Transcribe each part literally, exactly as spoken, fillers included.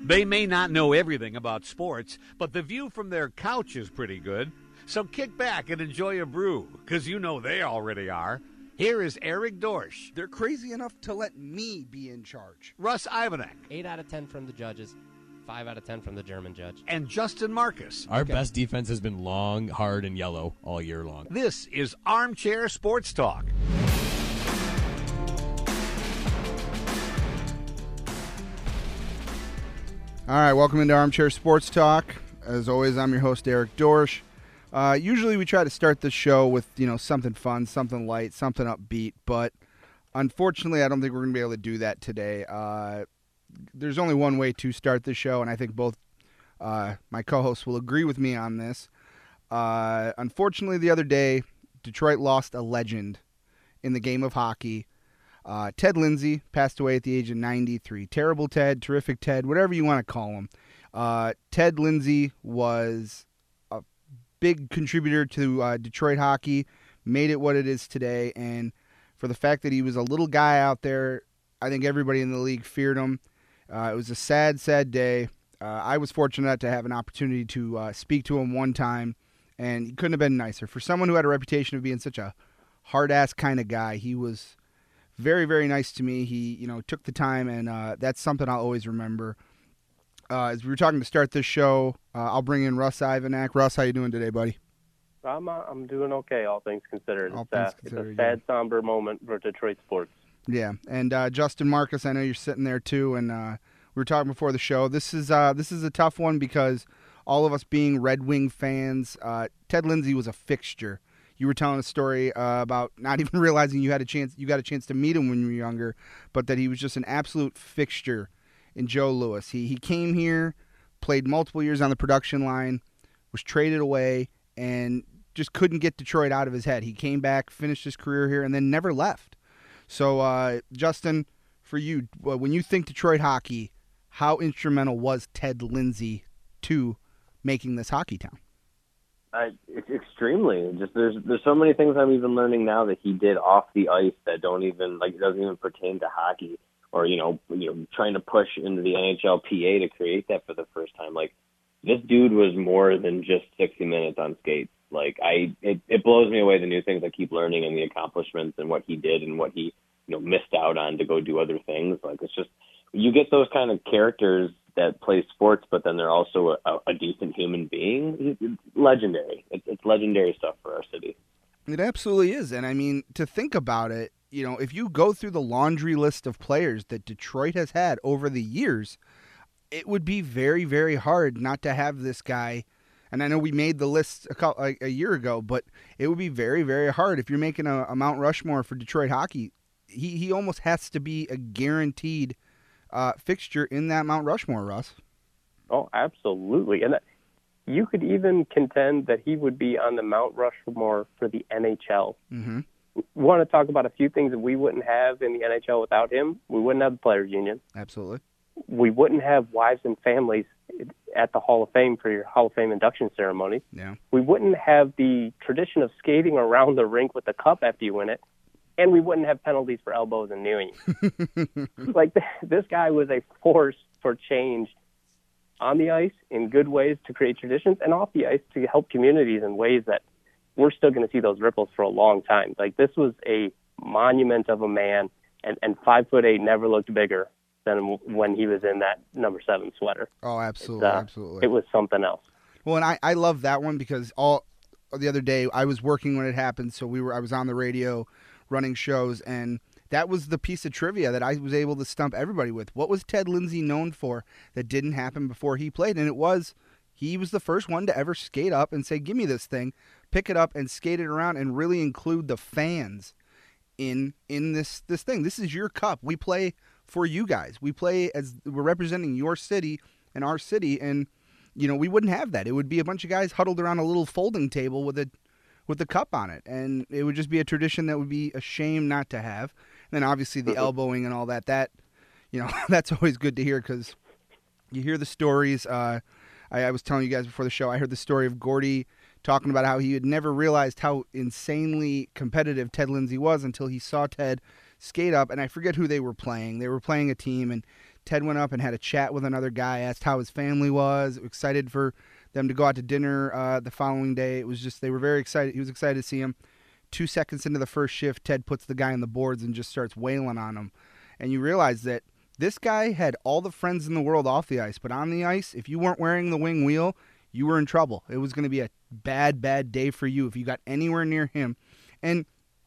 They may not know everything about sports, but the view from their couch is pretty good. So kick back and enjoy a brew, because you know they already are. Here is Eric Dorsch. They're crazy enough to let me be in charge. Russ Ivanek. eight out of ten from the judges, five out of ten from the German judge. And Justin Marcus. Our okay. best defense has been long, hard, and yellow all year long. This is Armchair Sports Talk. All right, welcome into Armchair Sports Talk. As always, I'm your host, Eric Dorsch. Uh, usually we try to start the show with, you know, something fun, something light, something upbeat, but unfortunately I don't think we're going to be able to do that today. Uh, there's only one way to start the show, and I think both uh, my co-hosts will agree with me on this. Uh, unfortunately, the other day, Detroit lost a legend in the game of hockey. Uh, Ted Lindsay passed away at the age of ninety-three. Terrible Ted, terrific Ted, whatever you want to call him. Uh, Ted Lindsay was a big contributor to uh, Detroit hockey, made it what it is today, and for the fact that he was a little guy out there, I think everybody in the league feared him. Uh, it was a sad, sad day. Uh, I was fortunate to have an opportunity to uh, speak to him one time, and he couldn't have been nicer. For someone who had a reputation of being such a hard-ass kind of guy, he was very, very nice to me. He, you know, took the time, and uh, that's something I'll always remember. Uh, as we were talking to start this show, uh, I'll bring in Russ Ivanek. Russ, how you doing today, buddy? I'm uh, I'm doing okay, all things considered. All it's, things uh, considered, it's a sad, yeah. somber moment for Detroit sports. Yeah, and uh, Justin Marcus, I know you're sitting there too, and uh, we were talking before the show. This is uh, this is a tough one because all of us being Red Wing fans, uh, Ted Lindsay was a fixture. You were telling a story uh, about not even realizing you had a chance, you got a chance to meet him when you were younger, but that he was just an absolute fixture in Joe Louis. He he came here, played multiple years on the production line, was traded away, and just couldn't get Detroit out of his head. He came back, finished his career here, and then never left. So, uh, Justin, for you, when you think Detroit hockey, how instrumental was Ted Lindsay to making this hockey town? Uh, it's extremely. Just there's there's so many things I'm even learning now that he did off the ice that don't even like doesn't even pertain to hockey, or you know you know trying to push into the N H L P A to create that for the first time. Like this dude was more than just sixty minutes on skates. Like I, it, it blows me away the new things I keep learning and the accomplishments and what he did and what he you know missed out on to go do other things. Like it's just you get those kind of characters that play sports, but then they're also a, a decent human being. It's legendary. It's, it's legendary stuff for our city. It absolutely is. And I mean, to think about it, you know, if you go through the laundry list of players that Detroit has had over the years, it would be very, very hard not to have this guy. And I know we made the list a, couple, like a year ago, but it would be very, very hard. If you're making a, a Mount Rushmore for Detroit hockey, he, he almost has to be a guaranteed Uh, fixture in that Mount Rushmore, Russ. Oh, absolutely. And that, you could even contend that he would be on the Mount Rushmore for the N H L. Mm-hmm. We want to talk about a few things that we wouldn't have in the N H L without him. We wouldn't have the Players Union. Absolutely. We wouldn't have wives and families at the Hall of Fame for your Hall of Fame induction ceremony. Yeah. We wouldn't have the tradition of skating around the rink with the cup after you win it. And we wouldn't have penalties for elbows and kneeing. Like, this guy was a force for change on the ice in good ways to create traditions and off the ice to help communities in ways that we're still going to see those ripples for a long time. Like, this was a monument of a man, and, and five foot eight never looked bigger than when he was in that number seven sweater. Oh, absolutely, uh, absolutely. It was something else. Well, and I, I love that one because all the other day I was working when it happened, so we were I was on the radio running shows, and that was the piece of trivia that I was able to stump everybody with. What was Ted Lindsay known for that didn't happen before he played? And it was he was the first one to ever skate up and say, give me this thing, pick it up and skate it around and really include the fans in in this this thing. This is your cup. We play for you guys. We play as we're representing your city and our city, and you know, we wouldn't have that. It would be a bunch of guys huddled around a little folding table with a with the cup on it, and it would just be a tradition that would be a shame not to have. And then obviously the elbowing and all that, that, you know, that's always good to hear because you hear the stories. Uh, I, I was telling you guys before the show, I heard the story of Gordy talking about how he had never realized how insanely competitive Ted Lindsay was until he saw Ted skate up, and I forget who they were playing. They were playing a team, and Ted went up and had a chat with another guy, asked how his family was, excited for them to go out to dinner uh, the following day. It was just, they were very excited. He was excited to see him. Two seconds into the first shift, Ted puts the guy on the boards and just starts wailing on him. And you realize that this guy had all the friends in the world off the ice, but on the ice, if you weren't wearing the wing wheel, you were in trouble. It was going to be a bad, bad day for you if you got anywhere near him. And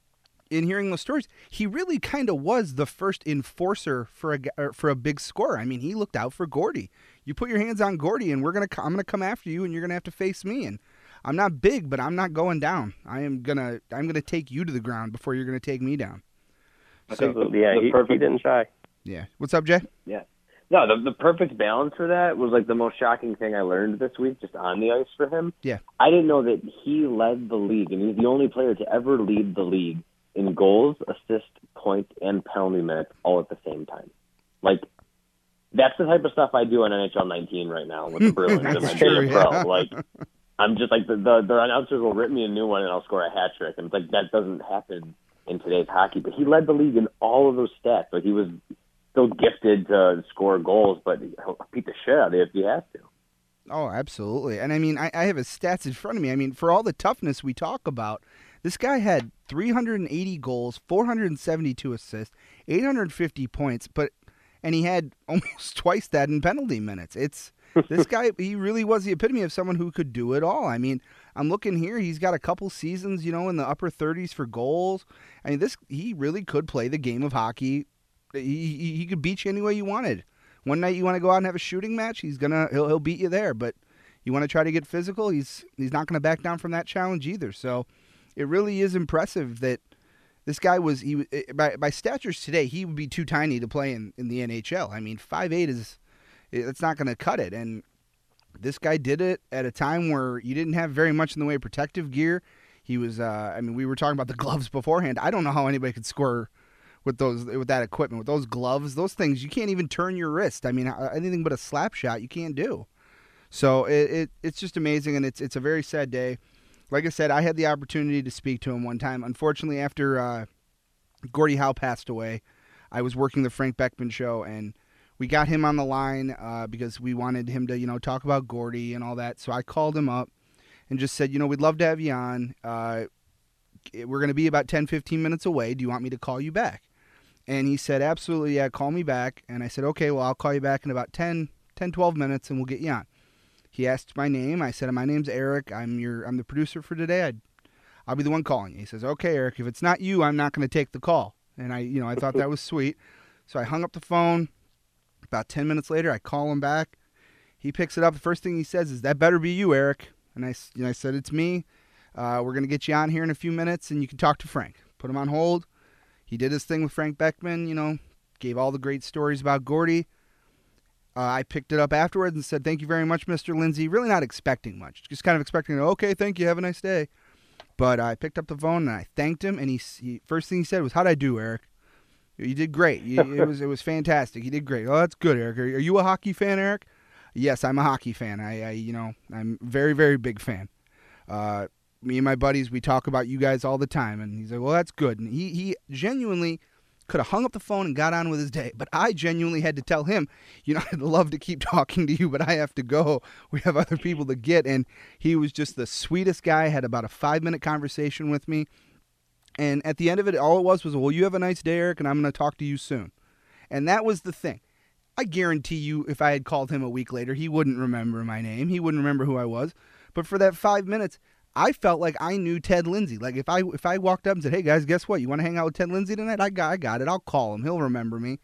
in hearing those stories, he really kind of was the first enforcer for a for a big scorer. I mean, he looked out for Gordy. You put your hands on Gordy, and we're gonna I'm gonna come after you, and you're gonna have to face me. And I'm not big, but I'm not going down. I am gonna I'm gonna take you to the ground before you're gonna take me down. So, yeah, he, perfect, he didn't shy. Yeah. What's up, Jay? Yeah. No, the the perfect balance for that was like the most shocking thing I learned this week, just on the ice for him. Yeah. I didn't know that he led the league, and he's the only player to ever lead the league in goals, assists, points, and penalty minutes all at the same time. Like, that's the type of stuff I do on N H L nineteen right now with the Bruins and my true, being a pro. yeah. Like, I'm just like, the, the the announcers will rip me a new one and I'll score a hat trick. And it's like, that doesn't happen in today's hockey. But he led the league in all of those stats. Like, he was still gifted to score goals, but he'll beat the shit out of you if he has to. Oh, absolutely. And I mean, I, I have his stats in front of me. I mean, for all the toughness we talk about, this guy had three hundred eighty goals, four hundred seventy-two assists, eight hundred fifty points, but and he had almost twice that in penalty minutes. It's this guy, he really was the epitome of someone who could do it all. I mean, I'm looking here, he's got a couple seasons, you know, in the upper thirties for goals. I mean, this he really could play the game of hockey. He he, he could beat you any way you wanted. One night you want to go out and have a shooting match, he's gonna he'll he'll beat you there. But you want to try to get physical, he's he's not going to back down from that challenge either. So it really is impressive that this guy was he by by statures today he would be too tiny to play in, in the N H L. I mean, five eight is it's not going to cut it, and this guy did it at a time where you didn't have very much in the way of protective gear. He was uh, I mean, we were talking about the gloves beforehand. I don't know how anybody could score with those with that equipment, with those gloves, those things. You can't even turn your wrist. I mean, anything but a slap shot you can't do. So it, it it's just amazing, and it's it's a very sad day. Like I said, I had the opportunity to speak to him one time. Unfortunately, after uh, Gordie Howe passed away, I was working the Frank Beckman show, and we got him on the line uh, because we wanted him to, you know, talk about Gordie and all that. So I called him up and just said, you know, we'd love to have you on. Uh, we're going to be about ten, fifteen minutes away. Do you want me to call you back? And he said, absolutely, yeah, call me back. And I said, okay, well, I'll call you back in about ten, twelve minutes, and we'll get you on. He asked my name. I said, my name's Eric. I'm your, I'm the producer for today. I'd, I'll be the one calling you. He says, okay, Eric, if it's not you, I'm not going to take the call. And I, you know, I thought that was sweet. So I hung up the phone. About ten minutes later, I call him back. He picks it up. The first thing he says is, that better be you, Eric. And I, you know, I said, it's me. Uh, we're going to get you on here in a few minutes, and you can talk to Frank. Put him on hold. He did his thing with Frank Beckman, you know, gave all the great stories about Gordie. Uh, I picked it up afterwards and said, thank you very much, Mister Lindsay. Really not expecting much. Just kind of expecting, okay, thank you, have a nice day. But I picked up the phone and I thanked him, and he, he first thing he said was, how'd I do, Eric? You did great. You, it was it was fantastic. You did great. Oh, that's good, Eric. Are, are you a hockey fan, Eric? Yes, I'm a hockey fan. I, I you know, I'm a very, very big fan. Uh, me and my buddies, we talk about you guys all the time. And he's like, well, that's good. And he, he genuinely could have hung up the phone and got on with his day. But I genuinely had to tell him, you know, I'd love to keep talking to you, but I have to go. We have other people to get. And he was just the sweetest guy, had about a five-minute conversation with me. And at the end of it, all it was was, well, you have a nice day, Eric, and I'm going to talk to you soon. And that was the thing. I guarantee you, if I had called him a week later, he wouldn't remember my name. He wouldn't remember who I was. But for that five minutes, I felt like I knew Ted Lindsay. Like if I if I walked up and said, hey, guys, guess what? You want to hang out with Ted Lindsay tonight? I got, I got it. I'll call him. He'll remember me.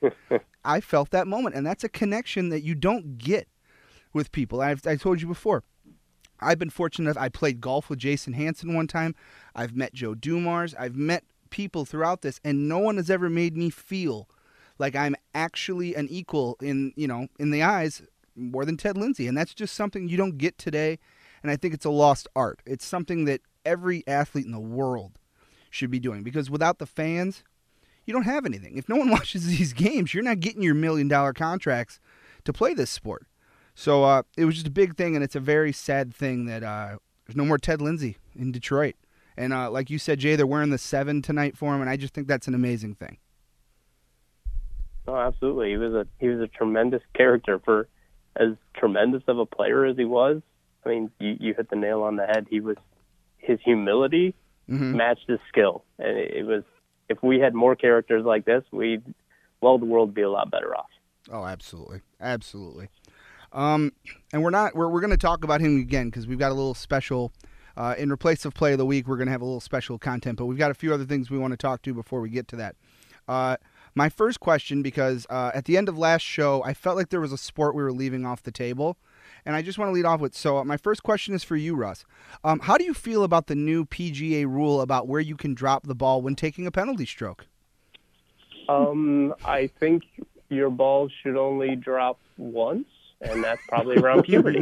I felt that moment. And that's a connection that you don't get with people. I've, I told you before. I've been fortunate enough. I played golf with Jason Hansen one time. I've met Joe Dumars. I've met people throughout this, and no one has ever made me feel like I'm actually an equal in, you know, in the eyes more than Ted Lindsay. And that's just something you don't get today. And I think it's a lost art. It's something that every athlete in the world should be doing, because without the fans, you don't have anything. If no one watches these games, you're not getting your million dollar contracts to play this sport. So uh, it was just a big thing, and it's a very sad thing that uh, there's no more Ted Lindsay in Detroit. And uh, like you said, Jay, they're wearing the seven tonight for him, and I just think that's an amazing thing. Oh, absolutely. He was a he was a tremendous character for as tremendous of a player as he was. I mean, you, you hit the nail on the head. He was his humility Mm-hmm. matched his skill, and it, it was. If we had more characters like this, we well, the world would be a lot better off. Oh, absolutely, absolutely. Um, and we're not we're we're going to talk about him again because we've got a little special. Uh, in replace of play of the week, we're going to have a little special content, but we've got a few other things we want to talk to before we get to that. Uh, my first question, because uh, at the end of last show, I felt like there was a sport we were leaving off the table, and I just want to lead off with. So, uh, my first question is for you, Russ. Um, how do you feel about the new P G A rule about where you can drop the ball when taking a penalty stroke? Um, I think your ball should only drop once, and that's probably around puberty.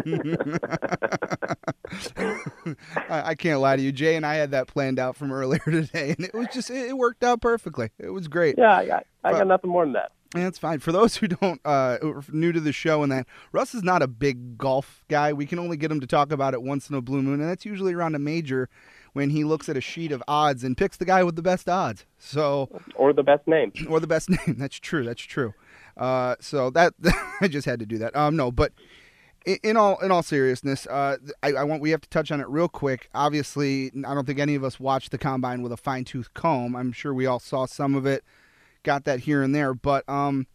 I, I can't lie to you. Jay and I had that planned out from earlier today, and it was just it, it worked out perfectly. It was great. Yeah, I got, I got But- nothing more than that. And that's fine. For those who don't, uh, who are new to the show and that, Russ is not a big golf guy. We can only get him to talk about it once in a blue moon, and that's usually around a major when he looks at a sheet of odds and picks the guy with the best odds. So, Or the best name. or the best name. That's true. That's true. Uh, so that I just had to do that. Um, no, but in, in all in all seriousness, uh, I, I want we have to touch on it real quick. Obviously, I don't think any of us watched the combine with a fine tooth comb. I'm sure we all saw some of it. Got that here and there, but um,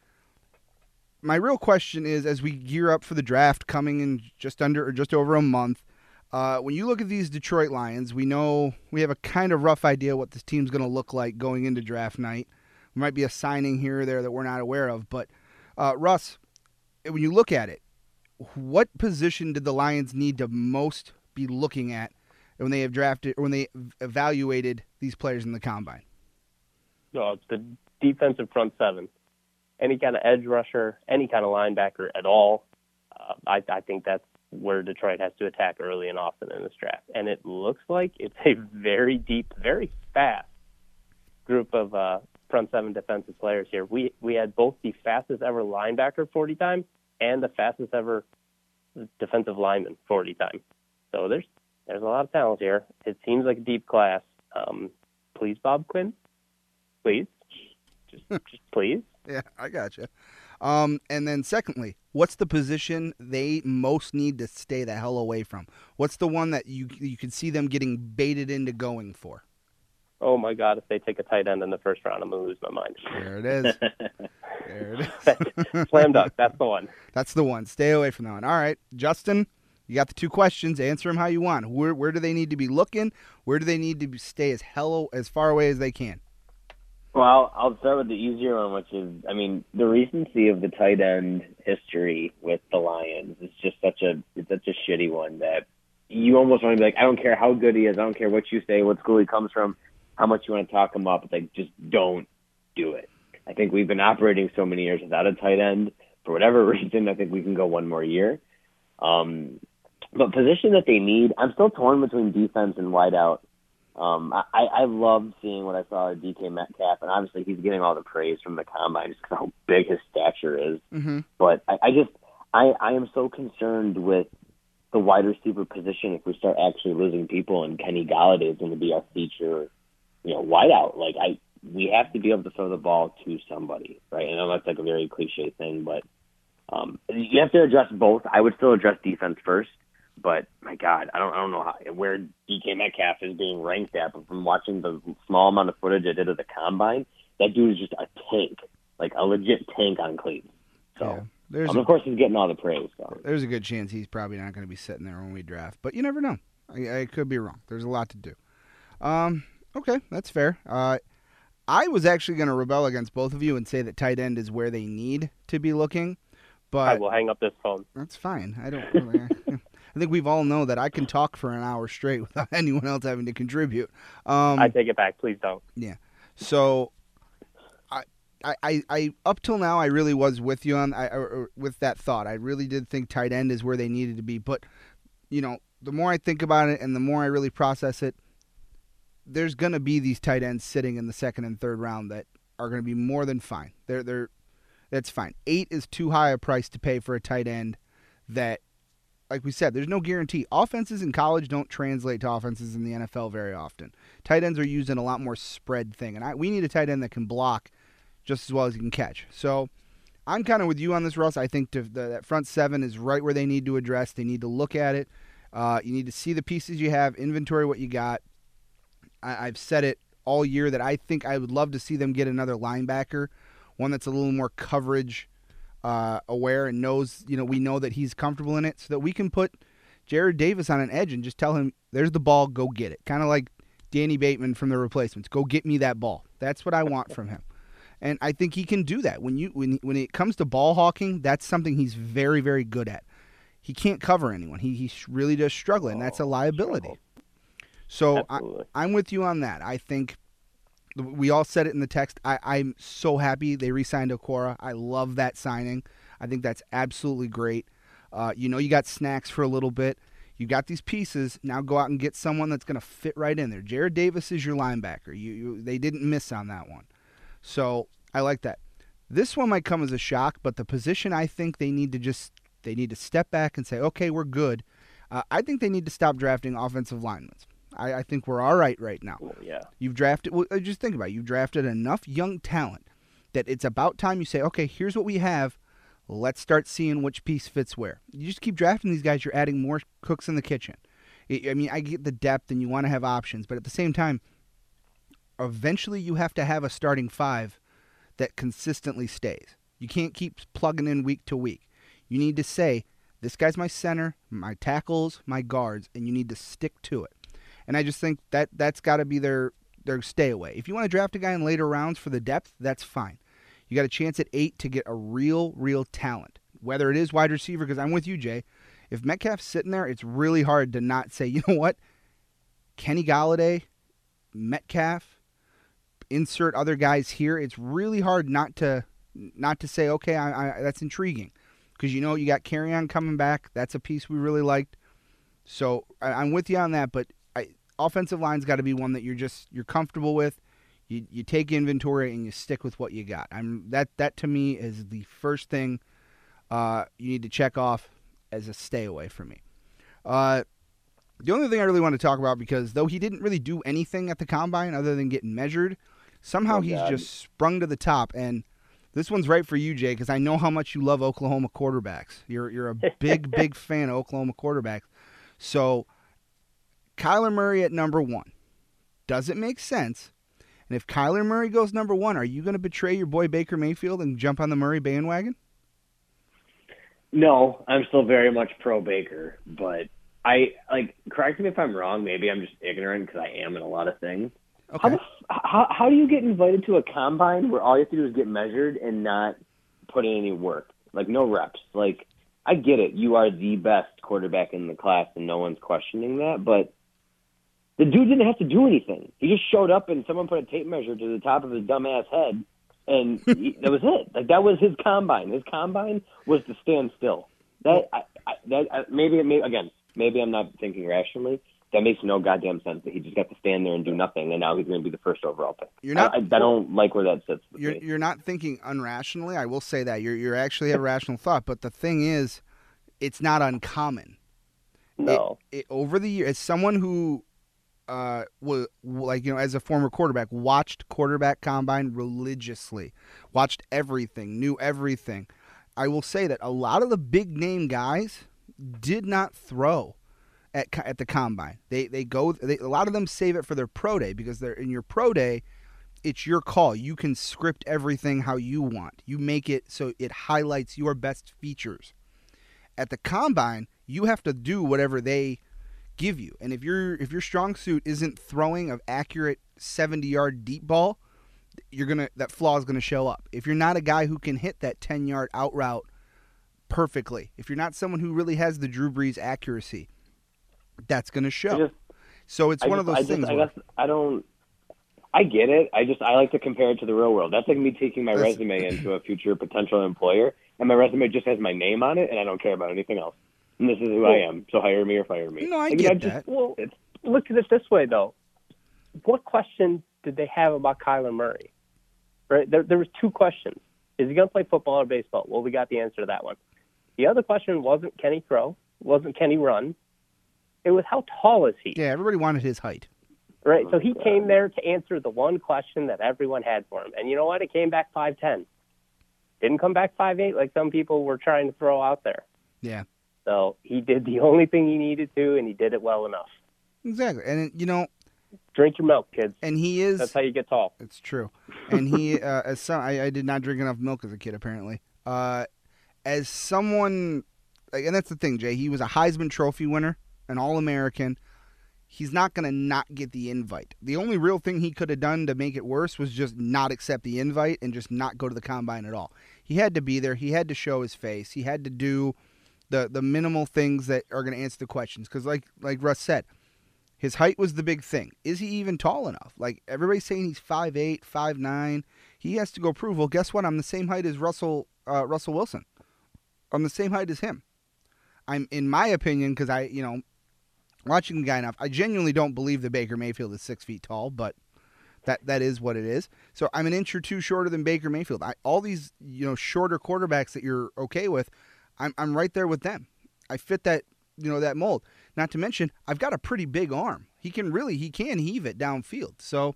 my real question is, as we gear up for the draft coming in just under or just over a month, uh, when you look at these Detroit Lions, we know we have a kind of rough idea what this team's going to look like going into draft night. There might be a signing here or there that we're not aware of, but uh, Russ, when you look at it, what position did the Lions need to most be looking at when they have drafted or when they evaluated these players in the combine? No, it's the defensive front seven. Any kind of edge rusher, any kind of linebacker at all. Uh, I, I think that's where Detroit has to attack early and often in this draft. And it looks like it's a very deep, very fast group of uh, front seven defensive players here. We we had both the fastest ever linebacker forty time and the fastest ever defensive lineman forty time. So there's there's a lot of talent here. It seems like a deep class. Um, please, Bob Quinn. Please. Just, just please. Yeah, I gotcha. Um, and then secondly, what's the position they most need to stay the hell away from? What's the one that you you can see them getting baited into going for? Oh, my God, if they take a tight end in the first round, I'm going to lose my mind. There it is. There it is. Slam dunk. That's the one. That's the one. Stay away from that one. All right, Justin, you got the two questions. Answer them how you want. Where where do they need to be looking? Where do they need to stay as hell as far away as they can? Well, I'll start with the easier one, which is, I mean, the recency of the tight end history with the Lions is just such a it's such a shitty one that you almost want to be like, I don't care how good he is, I don't care what you say, what school he comes from, how much you want to talk him up. It's like, just don't do it. I think we've been operating so many years without a tight end. For whatever reason, I think we can go one more year. Um, but position that they need, I'm still torn between defense and wideout. Um, I, I loved seeing what I saw at D K Metcalf, and obviously he's getting all the praise from the combine just because how big his stature is. Mm-hmm. But I, I just, I, I am so concerned with the wide receiver position if we start actually losing people, and Kenny Galladay is going to be our feature, you know, wideout. Like I, we have to be able to throw the ball to somebody, right? I know that's like a very cliche thing, but um, you have to address both. I would still address defense first. But my God, I don't, I don't know how, where D K Metcalf is being ranked at. But from watching the small amount of footage I did of the combine, that dude is just a tank, like a legit tank on cleats. So, Yeah, there's um, a, of course, he's getting all the praise. So. there's a good chance he's probably not going to be sitting there when we draft, but you never know. I, I could be wrong. There's a lot to do. Um, okay, that's fair. Uh, I was actually going to rebel against both of you and say that tight end is where they need to be looking, but I will hang up this phone. that's fine. I don't really. I think we've all know that I can talk for an hour straight without anyone else having to contribute. Um, I take it back. Please don't. yeah. So, I, I, I, I, up till now, I really was with you on, I, or, or with that thought. I really did think tight end is where they needed to be. But, you know, the more I think about it and the more I really process it, there's going to be these tight ends sitting in the second and third round that are going to be more than fine. They're, they're, that's fine. Eight is too high a price to pay for a tight end that, like we said, there's no guarantee. Offenses in college don't translate to offenses in the N F L very often. Tight ends are used in a lot more spread thing, and I, we need a tight end that can block just as well as he can catch. So I'm kind of with you on this, Russ. I think to, the, that front seven is right where they need to address. They need to look at it. Uh, you need to see the pieces you have, inventory what you got. I, I've said it all year that I think I would love to see them get another linebacker, one that's a little more coverage uh, aware and knows, you know, we know that he's comfortable in it, so that we can put Jared Davis on an edge and just tell him, there's the ball, go get it. Kind of like Danny Bateman from the Replacements. Go get me that ball. That's what I want from him. And I think he can do that. When you when when it comes to ball hawking, that's something he's very, very good at. He can't cover anyone. He he really does struggle, and that's a liability. So I, I'm with you on that. I think we all said it in the text. I, I'm so happy they re-signed Okora. I love that signing. I think that's absolutely great. Uh, you know you got snacks for a little bit. You got these pieces. Now go out and get someone that's going to fit right in there. Jared Davis is your linebacker. You, you They didn't miss on that one. So I like that. This one might come as a shock, but the position I think they need to just they need to step back and say, okay, we're good. Uh, I think they need to stop drafting offensive linemen. I, I think we're all right right now. Well, yeah. You've drafted, well, just think about it. You've drafted enough young talent that it's about time you say, okay, here's what we have. Let's start seeing which piece fits where. You just keep drafting these guys, you're adding more cooks in the kitchen. I mean, I get the depth and you want to have options, but at the same time, eventually you have to have a starting five that consistently stays. You can't keep plugging in week to week. You need to say, this guy's my center, my tackles, my guards, and you need to stick to it. And I just think that that's got to be their, their stay away. If you want to draft a guy in later rounds for the depth, that's fine. You got a chance at eight to get a real, real talent, whether it is wide receiver, because I'm with you, Jay. If Metcalf's sitting there, it's really hard to not say, you know what, Kenny Golladay, Metcalf, insert other guys here. It's really hard not to not to say, okay, I, I, that's intriguing, because you know you got Kerryon coming back. That's a piece we really liked. So I, I'm with you on that, but I, offensive line's got to be one that you're just you're comfortable with. You you take inventory and you stick with what you got. I'm that that to me is the first thing uh, you need to check off as a stay away for me. Uh, the only thing I really want to talk about, because though he didn't really do anything at the combine other than getting measured, somehow Oh, he's God. just sprung to the top. And this one's right for you, Jay, because I know how much you love Oklahoma quarterbacks. You're you're a big big fan of Oklahoma quarterbacks. So Kyler Murray at number one. Does it make sense? And if Kyler Murray goes number one, are you going to betray your boy Baker Mayfield and jump on the Murray bandwagon? No, I'm still very much pro Baker, but I like. Correct me if I'm wrong. Maybe I'm just ignorant because I am in a lot of things. Okay. How, the, f- how how do you get invited to a combine where all you have to do is get measured and not put in any work? Like no reps. Like I get it. You are the best quarterback in the class, and no one's questioning that. But the dude didn't have to do anything. He just showed up, and someone put a tape measure to the top of his dumbass head. And he, that was it. Like that was his combine. His combine was to stand still. That, I, I, that I, maybe, maybe again, maybe I'm not thinking rationally. That makes no goddamn sense. That he just got to stand there and do nothing, and now he's going to be the first overall pick. You're not. I, I, I don't like where that sits. With You're me. you're not thinking unrationally. I will say that you're you're actually have a rational thought. But the thing is, it's not uncommon. No. It, it, over the years, as someone who uh, was like, you know, as a former quarterback, watched quarterback combine religiously, watched everything, knew everything. I will say that a lot of the big name guys did not throw at at the combine. They they go. They, a lot of them save it for their pro day, because they're in your pro day. It's your call. You can script everything how you want. You make it so it highlights your best features. At the combine, you have to do whatever they give you. And if your if your strong suit isn't throwing of accurate seventy-yard deep ball, you're gonna that flaw is gonna show up. If you're not a guy who can hit that ten-yard out route perfectly, if you're not someone who really has the Drew Brees accuracy, that's gonna show. I just- so it's I one just, of those I just, things. I where- guess I don't. I get it. I just I like to compare it to the real world. That's like me taking my That's- resume into a future potential employer, and my resume just has my name on it, and I don't care about anything else. And this is who I am. So hire me or fire me. No, I Like, get just- that. Well, look at it this way, though. What question did they have about Kyler Murray? Right? There, there was two questions. Is he going to play football or baseball? Well, we got the answer to that one. The other question wasn't can he throw, wasn't can he run. It was how tall is he? Yeah, everybody wanted his height. Right, so he came there to answer the one question that everyone had for him. And you know what? It came back five ten. Didn't come back five eight like some people were trying to throw out there. Yeah. So he did the only thing he needed to, and he did it well enough. Exactly. And, you know, drink your milk, kids. And he is. That's how you get tall. It's true. And he, uh, as some, I, I did not drink enough milk as a kid, apparently. Uh, as someone, like, and that's the thing, Jay, he was a Heisman Trophy winner, an All-American. He's not going to not get the invite. The only real thing he could have done to make it worse was just not accept the invite and just not go to the combine at all. He had to be there. He had to show his face. He had to do the the minimal things that are going to answer the questions. Because like like Russ said, his height was the big thing. Is he even tall enough? Like, everybody's saying he's five eight, five nine. He has to go prove, well, guess what? I'm the same height as Russell uh, Russell Wilson. I'm the same height as him. I'm, in my opinion, because I, you know, watching the guy enough, I genuinely don't believe that Baker Mayfield is six feet tall, but that that is what it is. So I'm an inch or two shorter than Baker Mayfield. I, all these, you know, shorter quarterbacks that you're okay with, I'm I'm right there with them. I fit that, you know, that mold. Not to mention, I've got a pretty big arm. He can really, he can heave it downfield. So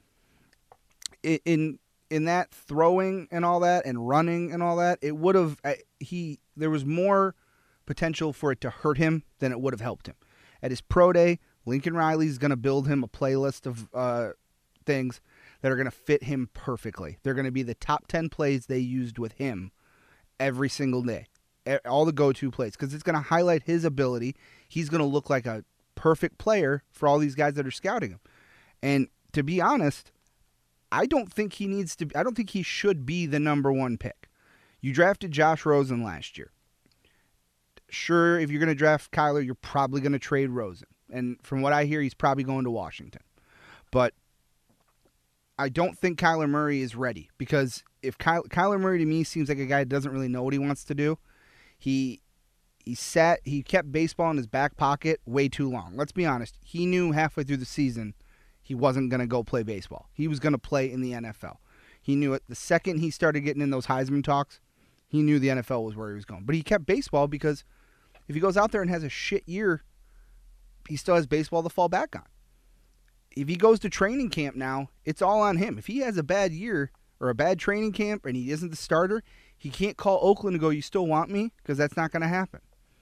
in in that throwing and all that and running and all that, it would have, he, there was more potential for it to hurt him than it would have helped him. At his pro day, Lincoln Riley's going to build him a playlist of uh, things that are going to fit him perfectly. They're going to be the top ten plays they used with him every single day. All the go-to plays, because it's going to highlight his ability. He's going to look like a perfect player for all these guys that are scouting him. And to be honest, I don't think he needs to, I don't think he should be the number one pick. You drafted Josh Rosen last year. Sure, if you're going to draft Kyler, you're probably going to trade Rosen. And from what I hear, he's probably going to Washington. But I don't think Kyler Murray is ready, because if Ky- Kyler Murray to me seems like a guy that doesn't really know what he wants to do. He he sat he kept baseball in his back pocket way too long. Let's be honest. He knew halfway through the season he wasn't going to go play baseball. He was going to play in the N F L. He knew it. The second he started getting in those Heisman talks, he knew the N F L was where he was going. But he kept baseball because if he goes out there and has a shit year, he still has baseball to fall back on. If he goes to training camp now, it's all on him. If he has a bad year or a bad training camp and he isn't the starter, he can't call Oakland and go, you still want me? Because that's not going to happen.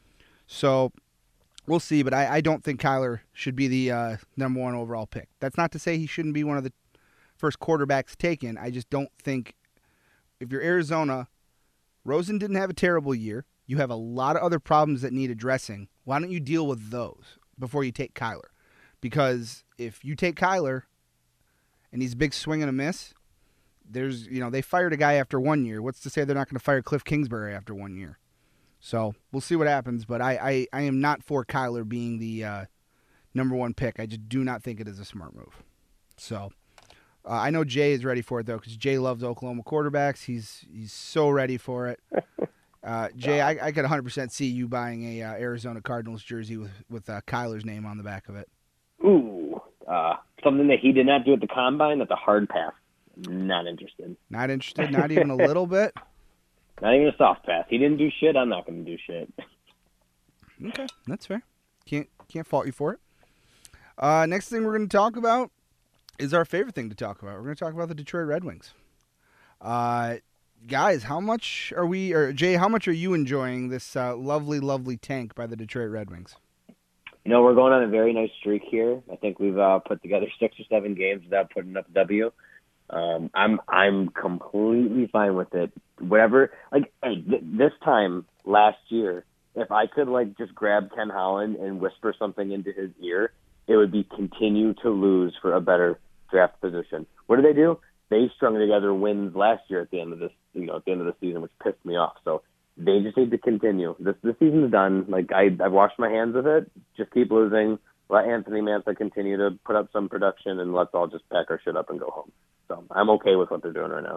So we'll see, but I, I don't think Kyler should be the uh, number one overall pick. That's not to say he shouldn't be one of the first quarterbacks taken. I just don't think, if you're Arizona, Rosen didn't have a terrible year. You have a lot of other problems that need addressing. Why don't you deal with those before you take Kyler? Because if you take Kyler and he's a big swing and a miss, there's, you know, they fired a guy after one year. What's to say they're not going to fire Cliff Kingsbury after one year? So we'll see what happens, but I, I, I am not for Kyler being the uh, number one pick. I just do not think it is a smart move. So uh, I know Jay is ready for it, though, because Jay loves Oklahoma quarterbacks. He's he's so ready for it. Uh, Jay, I, I could one hundred percent see you buying a uh, Arizona Cardinals jersey with, with uh, Kyler's name on the back of it. Ooh, uh, something that he did not do at the Combine, that's a hard pass. Not interested. Not interested? Not even a little bit? Not even a soft pass. He didn't do shit. I'm not going to do shit. Okay, that's fair. Can't can't fault you for it. Uh, next thing we're going to talk about is our favorite thing to talk about. We're going to talk about the Detroit Red Wings. Uh, guys, how much are we, or Jay, how much are you enjoying this uh, lovely, lovely tank by the Detroit Red Wings? You know, we're going on a very nice streak here. I think we've uh, put together six or seven games without putting up a W. Um, I'm I'm completely fine with it. Whatever, like hey, th- this time last year, if I could like just grab Ken Holland and whisper something into his ear, it would be continue to lose for a better draft position. What did they do? They strung together wins last year at the end of this, you know, at the end of the season, which pissed me off. So they just need to continue. This this season's done. Like I I've washed my hands of it. Just keep losing. Let Anthony Mantha continue to put up some production, and let's all just pack our shit up and go home. So I'm okay with what they're doing right now.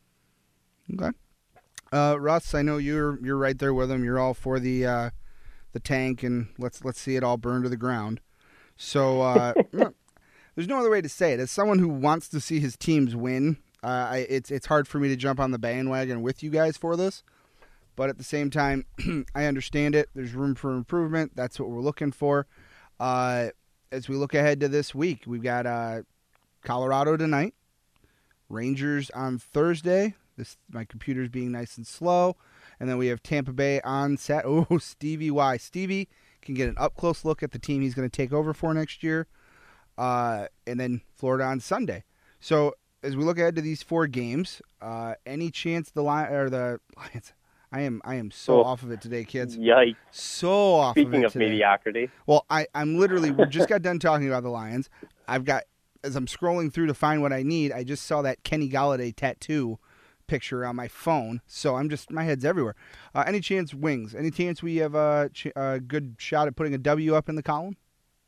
Okay. Uh, Russ, I know you're you're right there with them. You're all for the uh, the tank, and let's let's see it all burn to the ground. So uh, there's no other way to say it. As someone who wants to see his teams win, uh, I, it's it's hard for me to jump on the bandwagon with you guys for this. But at the same time, I understand it. There's room for improvement. That's what we're looking for. Uh, as we look ahead to this week, we've got uh, Colorado tonight, Rangers on Thursday. This my computer's being nice and slow. And then we have Tampa Bay on Sat. Oh, Stevie Y. Stevie can get an up-close look at the team he's going to take over for next year. Uh, and then Florida on Sunday. So as we look ahead to these four games, uh, any chance the Lions or the Lions? I am I am so Oh, off of it today, kids. Yikes. So off Speaking of it of today. mediocrity, Well, I, I'm literally, we just got done talking about the Lions. I've got, as I'm scrolling through to find what I need, I just saw that Kenny Galladay tattoo picture on my phone. So I'm just, my head's everywhere. Uh, any chance Wings? Any chance we have a, ch- a good shot at putting a W up in the column?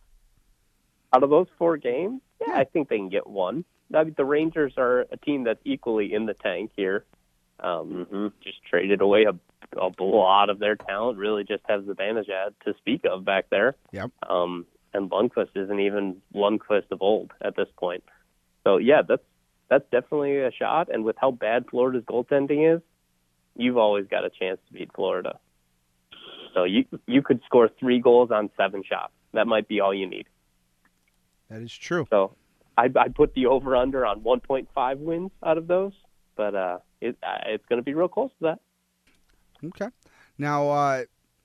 out of those four games, yeah, I think they can get one. I mean, the Rangers are a team that's equally in the tank here. Um, Mm-hmm. Just traded away a, a lot of their talent. Really, just has Zibanejad to speak of back there. Yep. Um, and Lundqvist isn't even Lundqvist of old at this point. So yeah, that's that's definitely a shot. And with how bad Florida's goaltending is, you've always got a chance to beat Florida. So you you could score three goals on seven shots. That might be all you need. That is true. So I, I put the over-under on one point five wins out of those, but uh, it, uh, it's going to be real close to that. Okay. Now, uh,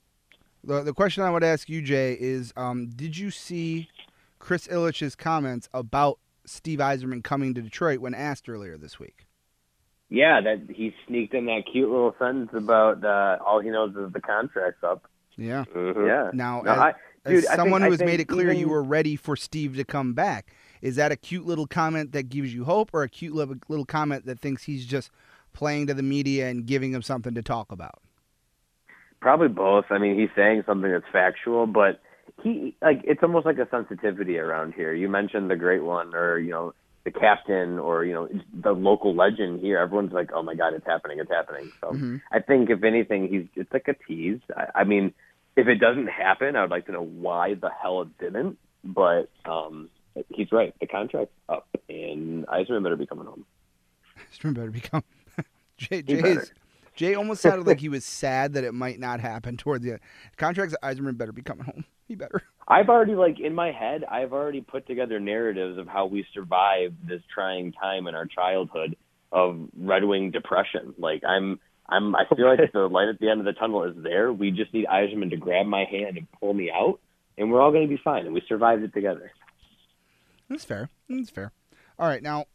the the question I would ask you, Jay, is um, did you see Chris Ilitch's comments about Steve Yzerman coming to Detroit when asked earlier this week? Yeah, that he sneaked in that cute little sentence about uh, all he knows is the contract's up. Yeah. Mm-hmm. Yeah. Now, No, as, I, dude, as I someone think, who I has think made it clear even, you were ready for Steve to come back, is that a cute little comment that gives you hope, or a cute little, little comment that thinks he's just playing to the media and giving him something to talk about? Probably both. I mean, he's saying something that's factual, but he like it's almost like a sensitivity around here. You mentioned the great one, or you know, the captain, or you know, the local legend here. Everyone's like, "Oh my God, it's happening! It's happening!" So Mm-hmm. I think if anything, he's it's like a tease. I, I mean, if it doesn't happen, I would like to know why the hell it didn't. But um, he's right. The contract's up, and Yzerman better be coming home. Yzerman better become. Jay, He Jay, better. is, Jay almost sounded like he was sad that it might not happen toward the end. Contracts. Yzerman better be coming home. He better. I've already, like, in my head, I've already put together narratives of how we survived this trying time in our childhood of Red Wing depression. Like, I'm, I'm, I feel like the light at the end of the tunnel is there. We just need Yzerman to grab my hand and pull me out, and we're all going to be fine. And we survived it together. That's fair. That's fair. All right, now,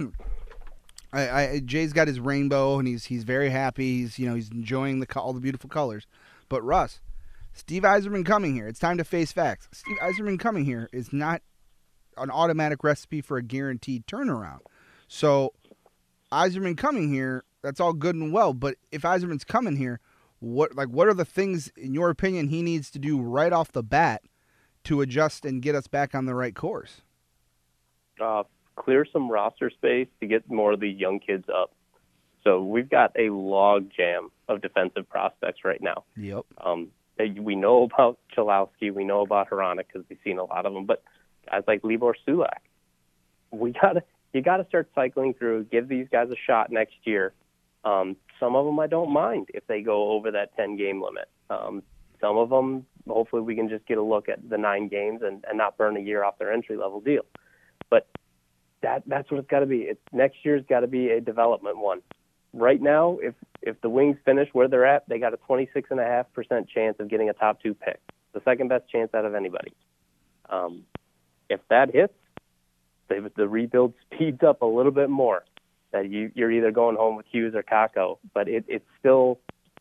I, I, Jay's got his rainbow, and he's he's very happy. He's you know he's enjoying the co- all the beautiful colors. But Russ, Steve Yzerman coming here. It's time to face facts. Steve Yzerman coming here is not an automatic recipe for a guaranteed turnaround. So Yzerman coming here, that's all good and well. But if Yzerman's coming here, what like what are the things in your opinion he needs to do right off the bat to adjust and get us back on the right course? Uh, clear some roster space to get more of the young kids up. So we've got a log jam of defensive prospects right now. Yep. Um, we know about Chalowski, we know about Hronek because we've seen a lot of them, but guys like Libor Sulak, we gotta you gotta start cycling through, give these guys a shot next year. Um, some of them I don't mind if they go over that ten game limit. Um, some of them, hopefully, we can just get a look at the nine games and, and not burn a year off their entry level deal. But that that's what it's got to be. It's, next year's got to be a development one. Right now, if if the Wings finish where they're at, they got a twenty-six point five percent chance of getting a top two pick, the second best chance out of anybody. Um, if that hits, the, the rebuild speeds up a little bit more. That you, you're either going home with Hughes or Kakko, but it, it's still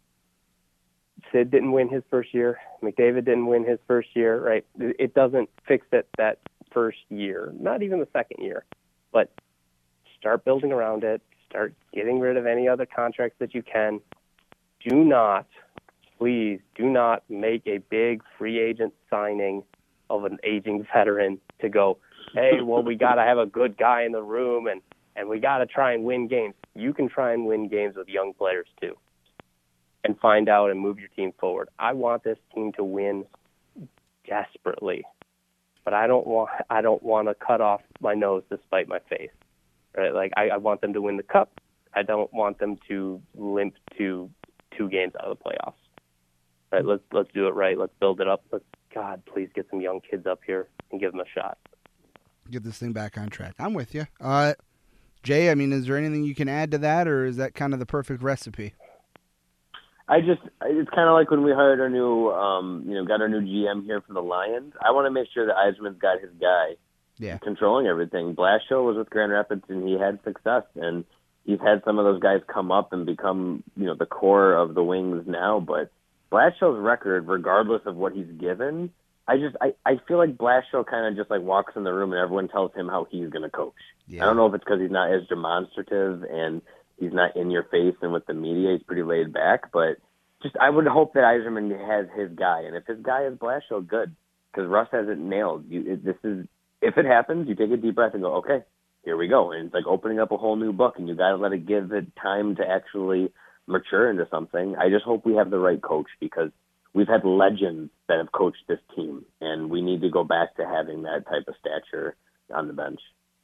Sid didn't win his first year. McDavid didn't win his first year, right? It, it doesn't fix it that first year, not even the second year, but start building around it. Start getting rid of any other contracts that you can. Do not, please, do not make a big free agent signing of an aging veteran to go, hey, well, we got to have a good guy in the room and, and we got to try and win games. You can try and win games with young players too and find out and move your team forward. I want this team to win desperately, but I don't want I don't want to cut off my nose to spite my face. Right? Like I, I want them to win the cup. I don't want them to limp to two games out of the playoffs. Right? Let's let's do it right. Let's build it up. Let's God, please get some young kids up here. and give him a shot. Get this thing back on track. I'm with you. Uh, Jay, I mean, is there anything you can add to that, or is that kind of the perfect recipe? I just, it's kind of like when we hired our new, um, you know, got our new G M here for the Lions. I want to make sure that Yzerman's got his guy Yeah. controlling everything. Blashill was with Grand Rapids, and he had success, and he's had some of those guys come up and become, you know, the core of the Wings now. But Blashill's record, regardless of what he's given, I just, I, I feel like Blashill kind of just like walks in the room and everyone tells him how he's going to coach. Yeah. I don't know if it's because he's not as demonstrative and he's not in your face and with the media, he's pretty laid back. But just, I would hope that Yzerman has his guy, and if his guy is Blashill, good, because Russ has it nailed. You, it, this is, if it happens, you take a deep breath and go, okay, here we go. And it's like opening up a whole new book, and you got to let it give it time to actually mature into something. I just hope we have the right coach, because we've had legends that have coached this team, and we need to go back to having that type of stature on the bench.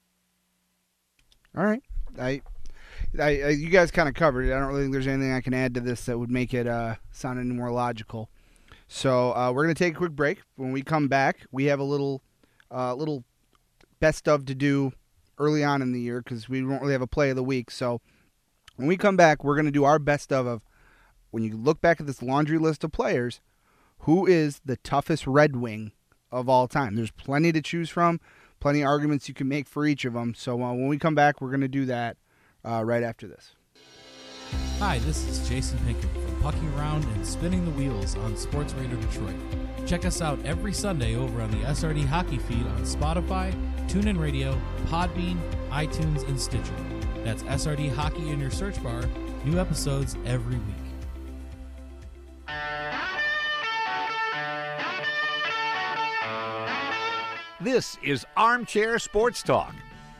All right. I, I, I you guys kind of covered it. I don't really think there's anything I can add to this that would make it uh, sound any more logical. So uh, we're going to take a quick break. When we come back, we have a little, uh, little best of to do early on in the year, because we won't really have a play of the week. So when we come back, we're going to do our best of of when you look back at this laundry list of players, who is the toughest Red Wing of all time? There's plenty to choose from, plenty of arguments you can make for each of them. So uh, when we come back, we're going to do that uh, right after this. Hi, this is Jason Pinkett from Pucking Around and Spinning the Wheels on Sports Radio Detroit. Check us out every Sunday over on the S R D Hockey feed on Spotify, TuneIn Radio, Podbean, iTunes, and Stitcher. That's S R D Hockey in your search bar. New episodes every week. This is Armchair Sports Talk.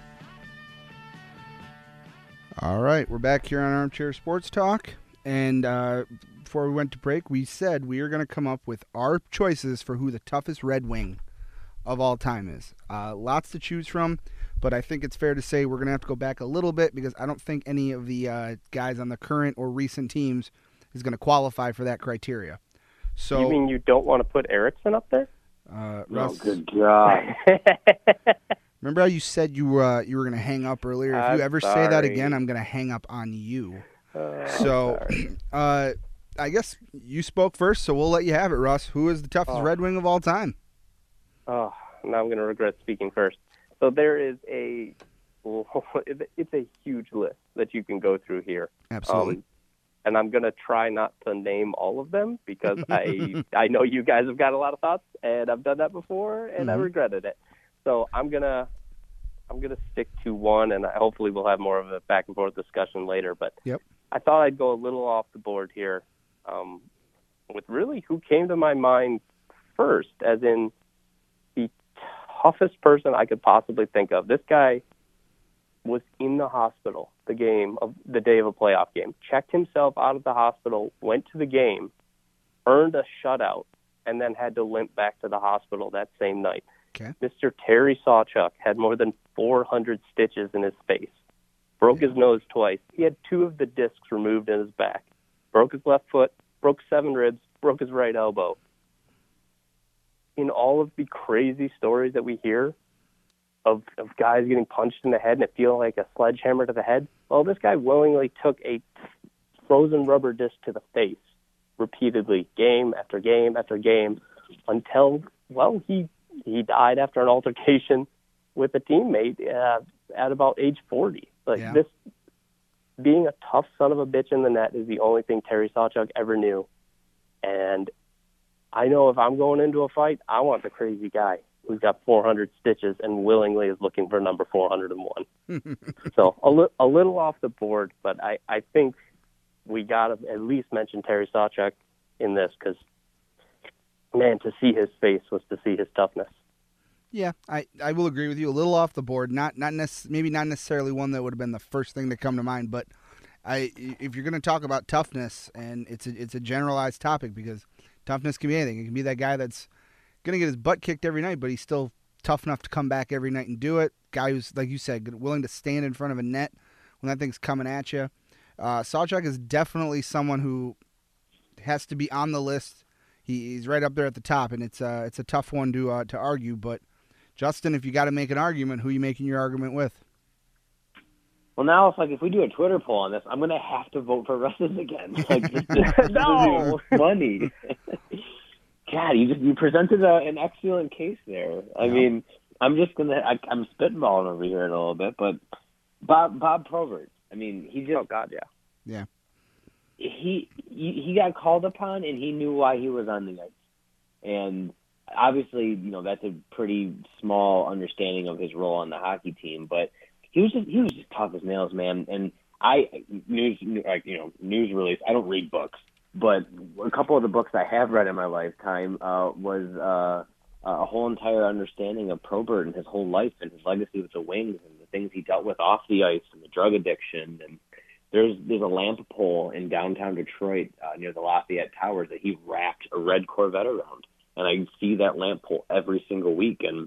All right, we're back here on Armchair Sports Talk, and uh, before we went to break, we said we are going to come up with our choices for who the toughest Red Wing of all time is. Uh, lots to choose from, but I think it's fair to say we're going to have to go back a little bit, because I don't think any of the uh, guys on the current or recent teams is going to qualify for that criteria. So, You mean you don't want to put Erickson up there? uh, Oh, Russ, good God. remember how you said you were, uh, you were going to hang up earlier? If I'm you ever say that sorry. again, I'm going to hang up on you. Uh, So, sorry. uh, I guess you spoke first, so we'll let you have it, Russ. Who is the toughest Oh. Red Wing of all time? Oh, now I'm going to regret speaking first. So there is a, it's a huge list that you can go through here. Absolutely. Um, and I'm going to try not to name all of them, because I I know you guys have got a lot of thoughts, and I've done that before, and I Mhm. regretted it. So I'm going to I'm going to stick to one, and I, hopefully we'll have more of a back and forth discussion later. But Yep. I thought I'd go a little off the board here um, with really who came to my mind first, as in the toughest person I could possibly think of. This guy was in the hospital the game of the day of a playoff game, checked himself out of the hospital, went to the game, earned a shutout, and then had to limp back to the hospital that same night. Okay. Mister Terry Sawchuk had more than four hundred stitches in his face, broke his nose twice. He had two of the discs removed in his back, broke his left foot, broke seven ribs, broke his right elbow. In all of the crazy stories that we hear of, of guys getting punched in the head and it feeling like a sledgehammer to the head, well, this guy willingly took a frozen rubber disc to the face repeatedly, game after game after game, until, well, he he died after an altercation with a teammate uh, at about age forty. Like Yeah. this, being a tough son of a bitch in the net is the only thing Terry Sawchuk ever knew. And I know if I'm going into a fight, I want the crazy guy who's got four hundred stitches and willingly is looking for number four hundred one. So a, li- a little off the board, but I, I think we got to at least mention Terry Sawchuk in this, because, man, to see his face was to see his toughness. Yeah, I, I will agree with you. A little off the board, not not nec- maybe not necessarily one that would have been the first thing to come to mind, but I if you're going to talk about toughness, and it's a, it's a generalized topic, because toughness can be anything. It can be that guy that's going to get his butt kicked every night, but he's still tough enough to come back every night and do it. Guy who's, like you said, willing to stand in front of a net when that thing's coming at you. Uh, Sawchuk is definitely someone who has to be on the list. He, he's right up there at the top, and it's uh, it's a tough one to uh, to argue, but Justin, if you got to make an argument, who are you making your argument with? Well, now it's like if we do a Twitter poll on this, I'm going to have to vote for Russ's again. Like, this, this No! is funny. God, you just you presented a, an excellent case there. I yeah. mean, I'm just gonna I, I'm spitballing over here in a little bit, but Bob Bob Probert. I mean, he just oh God, yeah, yeah. He, he he got called upon, and he knew why he was on the ice, and obviously, you know, that's a pretty small understanding of his role on the hockey team, but he was just he was just tough as nails, man. And I news like you know news release. I don't read books. But a couple of the books I have read in my lifetime uh, was uh, a whole entire understanding of Probert and his whole life and his legacy with the Wings and the things he dealt with off the ice and the drug addiction. And there's there's a lamp pole in downtown Detroit uh, near the Lafayette Towers that he wrapped a red Corvette around. And I see that lamp pole every single week. And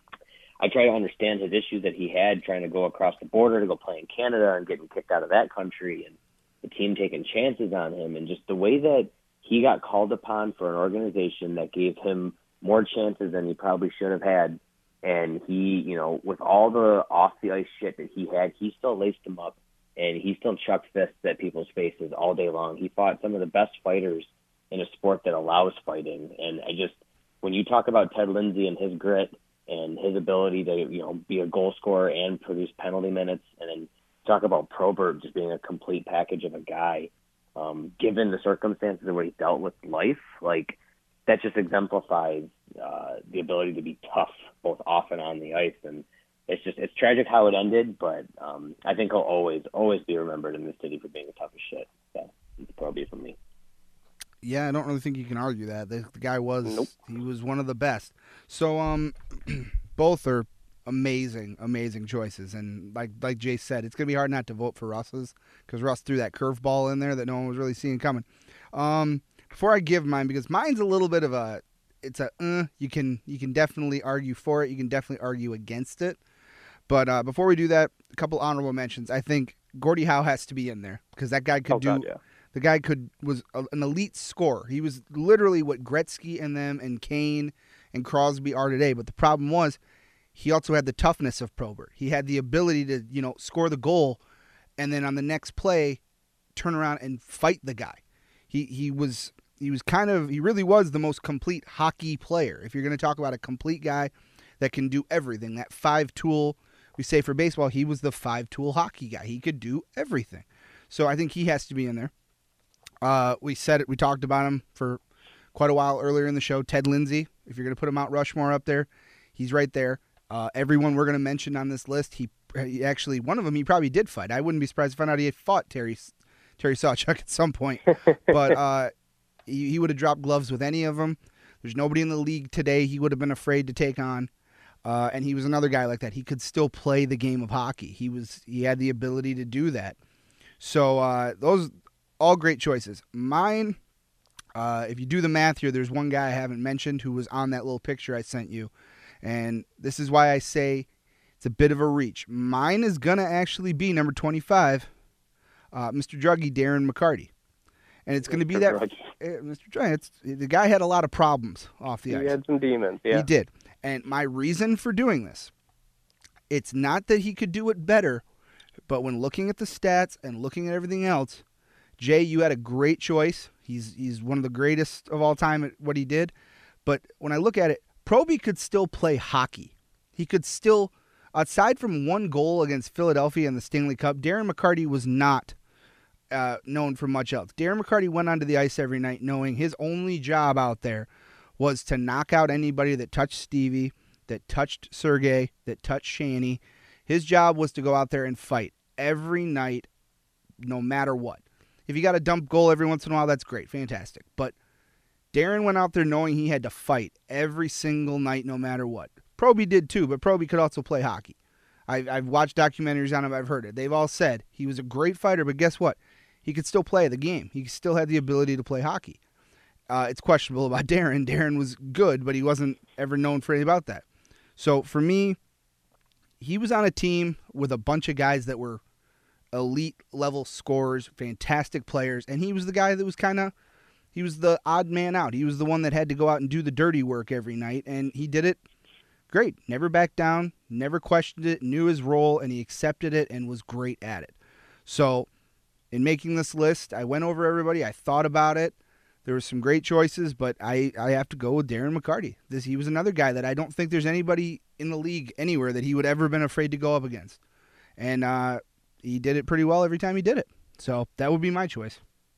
I try to understand his issues that he had trying to go across the border to go play in Canada and getting kicked out of that country, and the team taking chances on him, and just the way that he got called upon for an organization that gave him more chances than he probably should have had. And he, you know, with all the off-the-ice shit that he had, he still laced him up, and he still chucked fists at people's faces all day long. He fought some of the best fighters in a sport that allows fighting. And I just, when you talk about Ted Lindsay and his grit and his ability to, you know, be a goal scorer and produce penalty minutes, and then talk about Probert just being a complete package of a guy, um, given the circumstances of what he dealt with life, like that just exemplifies uh, the ability to be tough both off and on the ice. And it's just, it's tragic how it ended, but um, I think he'll always, always be remembered in this city for being the toughest shit. So it's probably for me. Yeah, I don't really think you can argue that. The, the guy was, Nope. he was one of the best. So um, both are amazing, amazing choices. And like like Jay said, it's going to be hard not to vote for Russ's because Russ threw that curveball in there that no one was really seeing coming. Um, before I give mine, because mine's a little bit of a, it's a, uh, you can you can definitely argue for it. You can definitely argue against it. But uh, before we do that, a couple honorable mentions. I think Gordie Howe has to be in there because that guy could oh, do, God, yeah. the guy could was a, an elite scorer. He was literally what Gretzky and them and Kane and Crosby are today. But the problem was, he also had the toughness of Probert. He had the ability to, you know, score the goal and then on the next play turn around and fight the guy. He he was he was kind of he really was the most complete hockey player. If you're going to talk about a complete guy that can do everything, that five tool we say for baseball, he was the five tool hockey guy. He could do everything. So I think he has to be in there. Uh, we said it, we talked about him for quite a while earlier in the show. Ted Lindsay, if you're going to put him Mount Rushmore up there, he's right there. Uh, everyone we're going to mention on this list, he, he actually, one of them he probably did fight. I wouldn't be surprised to find out he had fought Terry Terry Sawchuk at some point. But uh, he, he would have dropped gloves with any of them. There's nobody in the league today he would have been afraid to take on. Uh, and he was another guy like that. He could still play the game of hockey. He was he had the ability to do that. So uh, those all great choices. Mine, uh, if you do the math here, there's one guy I haven't mentioned who was on that little picture I sent you. And this is why I say it's a bit of a reach. Mine is going to actually be number twenty-five, uh, Mister Druggy, Darren McCarty. And it's going to be that uh, Mister Druggy. It's, the guy had a lot of problems off the he ice. He had some demons, yeah. He did. And my reason for doing this, it's not that he could do it better, but when looking at the stats and looking at everything else, Jay, you had a great choice. He's he's one of the greatest of all time at what he did. But when I look at it, Proby could still play hockey. He could still, aside from one goal against Philadelphia in the Stanley Cup, Darren McCarty was not uh, known for much else. Darren McCarty went onto the ice every night knowing his only job out there was to knock out anybody that touched Stevie, that touched Sergei, that touched Shanny. His job was to go out there and fight every night, no matter what. If you got a dump goal every once in a while, that's great, fantastic. But Darren went out there knowing he had to fight every single night, no matter what. Proby did too, but Proby could also play hockey. I've, I've watched documentaries on him. I've heard it. They've all said he was a great fighter, but guess what? He could still play the game. He still had the ability to play hockey. Uh, it's questionable about Darren. Darren was good, but he wasn't ever known for anything about that. So for me, he was on a team with a bunch of guys that were elite level scorers, fantastic players, and he was the guy that was kind of, he was the odd man out. He was the one that had to go out and do the dirty work every night, and he did it great. Never backed down, never questioned it, knew his role, and he accepted it and was great at it. So in making this list, I went over everybody. I thought about it. There were some great choices, but I, I have to go with Darren McCarty. This He was another guy that I don't think there's anybody in the league anywhere that he would ever been afraid to go up against. And uh, he did it pretty well every time he did it. So that would be my choice.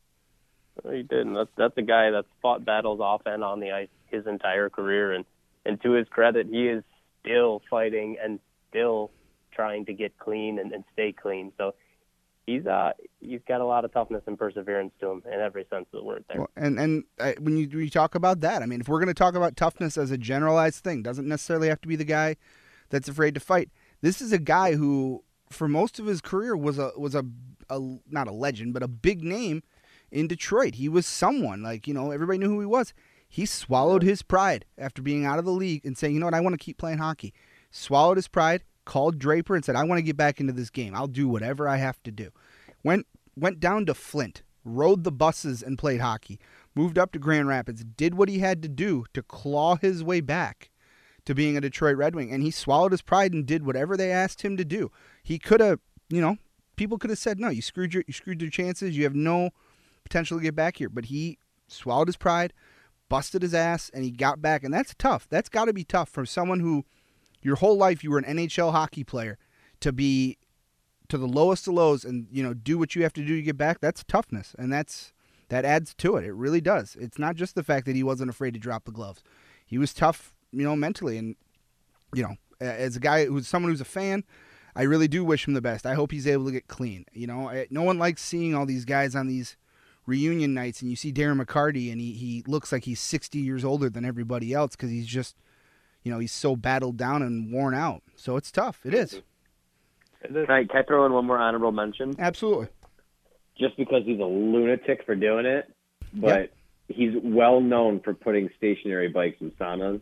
He did, and that's, that's a guy that's fought battles off and on the ice his entire career. And, and to his credit, he is still fighting and still trying to get clean and, and stay clean. So he's uh he's got a lot of toughness and perseverance to him in every sense of the word there. Well, and and uh, when you, when you talk about that, I mean, if we're going to talk about toughness as a generalized thing, doesn't necessarily have to be the guy that's afraid to fight. This is a guy who, for most of his career, was a was a, a not a legend, but a big name in Detroit. He was someone, like, you know, everybody knew who he was. He swallowed his pride after being out of the league and saying, you know what, I want to keep playing hockey. Swallowed his pride, called Draper and said, I want to get back into this game. I'll do whatever I have to do. Went went down to Flint, rode the buses and played hockey, moved up to Grand Rapids, did what he had to do to claw his way back to being a Detroit Red Wing, and he swallowed his pride and did whatever they asked him to do. He could have, you know, people could have said, no, you screwed your you screwed your chances, you have no potential to get back here, but he swallowed his pride, busted his ass, and he got back, and that's tough. That's got to be tough for someone who your whole life you were an N H L hockey player to be to the lowest of lows and, you know, do what you have to do to get back. That's toughness, and that's that adds to it. It really does. It's not just the fact that he wasn't afraid to drop the gloves. He was tough, you know, mentally, and, you know, as a guy who's someone who's a fan, I really do wish him the best. I hope he's able to get clean. You know, I, no one likes seeing all these guys on these reunion nights, and you see Darren McCarty, and he, he looks like he's sixty years older than everybody else because he's just, you know, he's so battled down and worn out. So it's tough. It is. Can I, can I throw in one more honorable mention? Absolutely. Just because he's a lunatic for doing it, but Yep. he's well known for putting stationary bikes in saunas,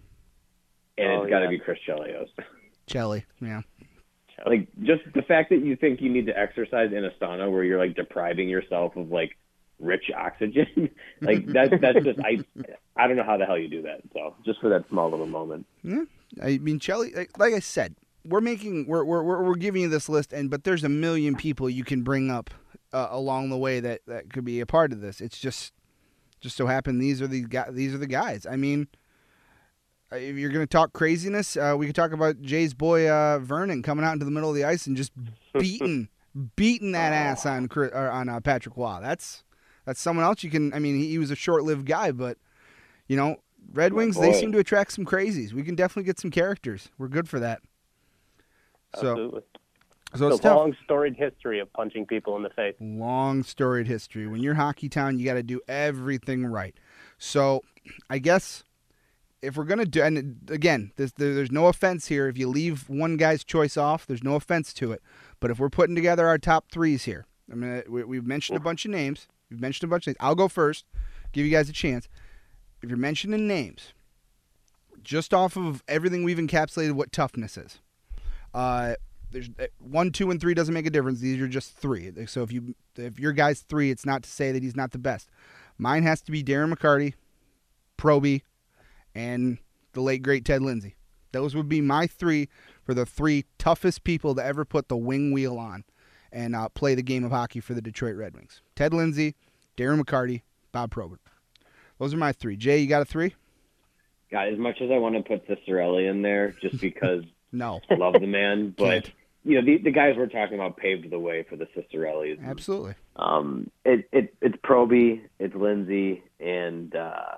and Oh, it's got to yeah. be Chris Chelios. Jelly, yeah. Like, just the fact that you think you need to exercise in a sauna where you're, like, depriving yourself of, like, rich oxygen, like, that, that's just, I I don't know how the hell you do that. So, just for that small little moment. Yeah. I mean, Chelly, like, like I said, we're making, we're, we're, we're we're giving you this list, and but there's a million people you can bring up uh, along the way that, that could be a part of this. It's just, just so happened these are the guys, these are the guys. I mean, if you're going to talk craziness, uh, we could talk about Jay's boy uh, Vernon coming out into the middle of the ice and just beating, beating that ass on Chris- or on uh, Patrick Waugh. That's that's someone else you can. I mean, he, he was a short-lived guy, but you know, Red Wings, they boy. seem to attract some crazies. We can definitely get some characters. We're good for that. So, Absolutely. so it's It's a tough. long, storied history of punching people in the face. Long storied history. When you're Hockey Town, you got to do everything right. So, I guess if we're gonna do, and again, this, there, there's no offense here. If you leave one guy's choice off, there's no offense to it. But if we're putting together our top threes here, I mean, we, we've mentioned a bunch of names. We've mentioned a bunch of names. I'll go first. Give you guys a chance. If you're mentioning names, just off of everything we've encapsulated, what toughness is. Uh, there's one, two, and three doesn't make a difference. These are just three. So if you if your guy's three, it's not to say that he's not the best. Mine has to be Darren McCarty, Proby, and the late great Ted Lindsay. Those would be my three for the three toughest people to ever put the wing wheel on and uh, play the game of hockey for the Detroit Red Wings. Ted Lindsay, Darren McCarty, Bob Probert. Those are my three. Jay, you got a three? God, as much as I want to put Cicerelli in there, just because No. I love the man, but Can't. you know the the guys we're talking about paved the way for the Cicerellis. Absolutely. Um, it it it's Proby, it's Lindsay, and uh,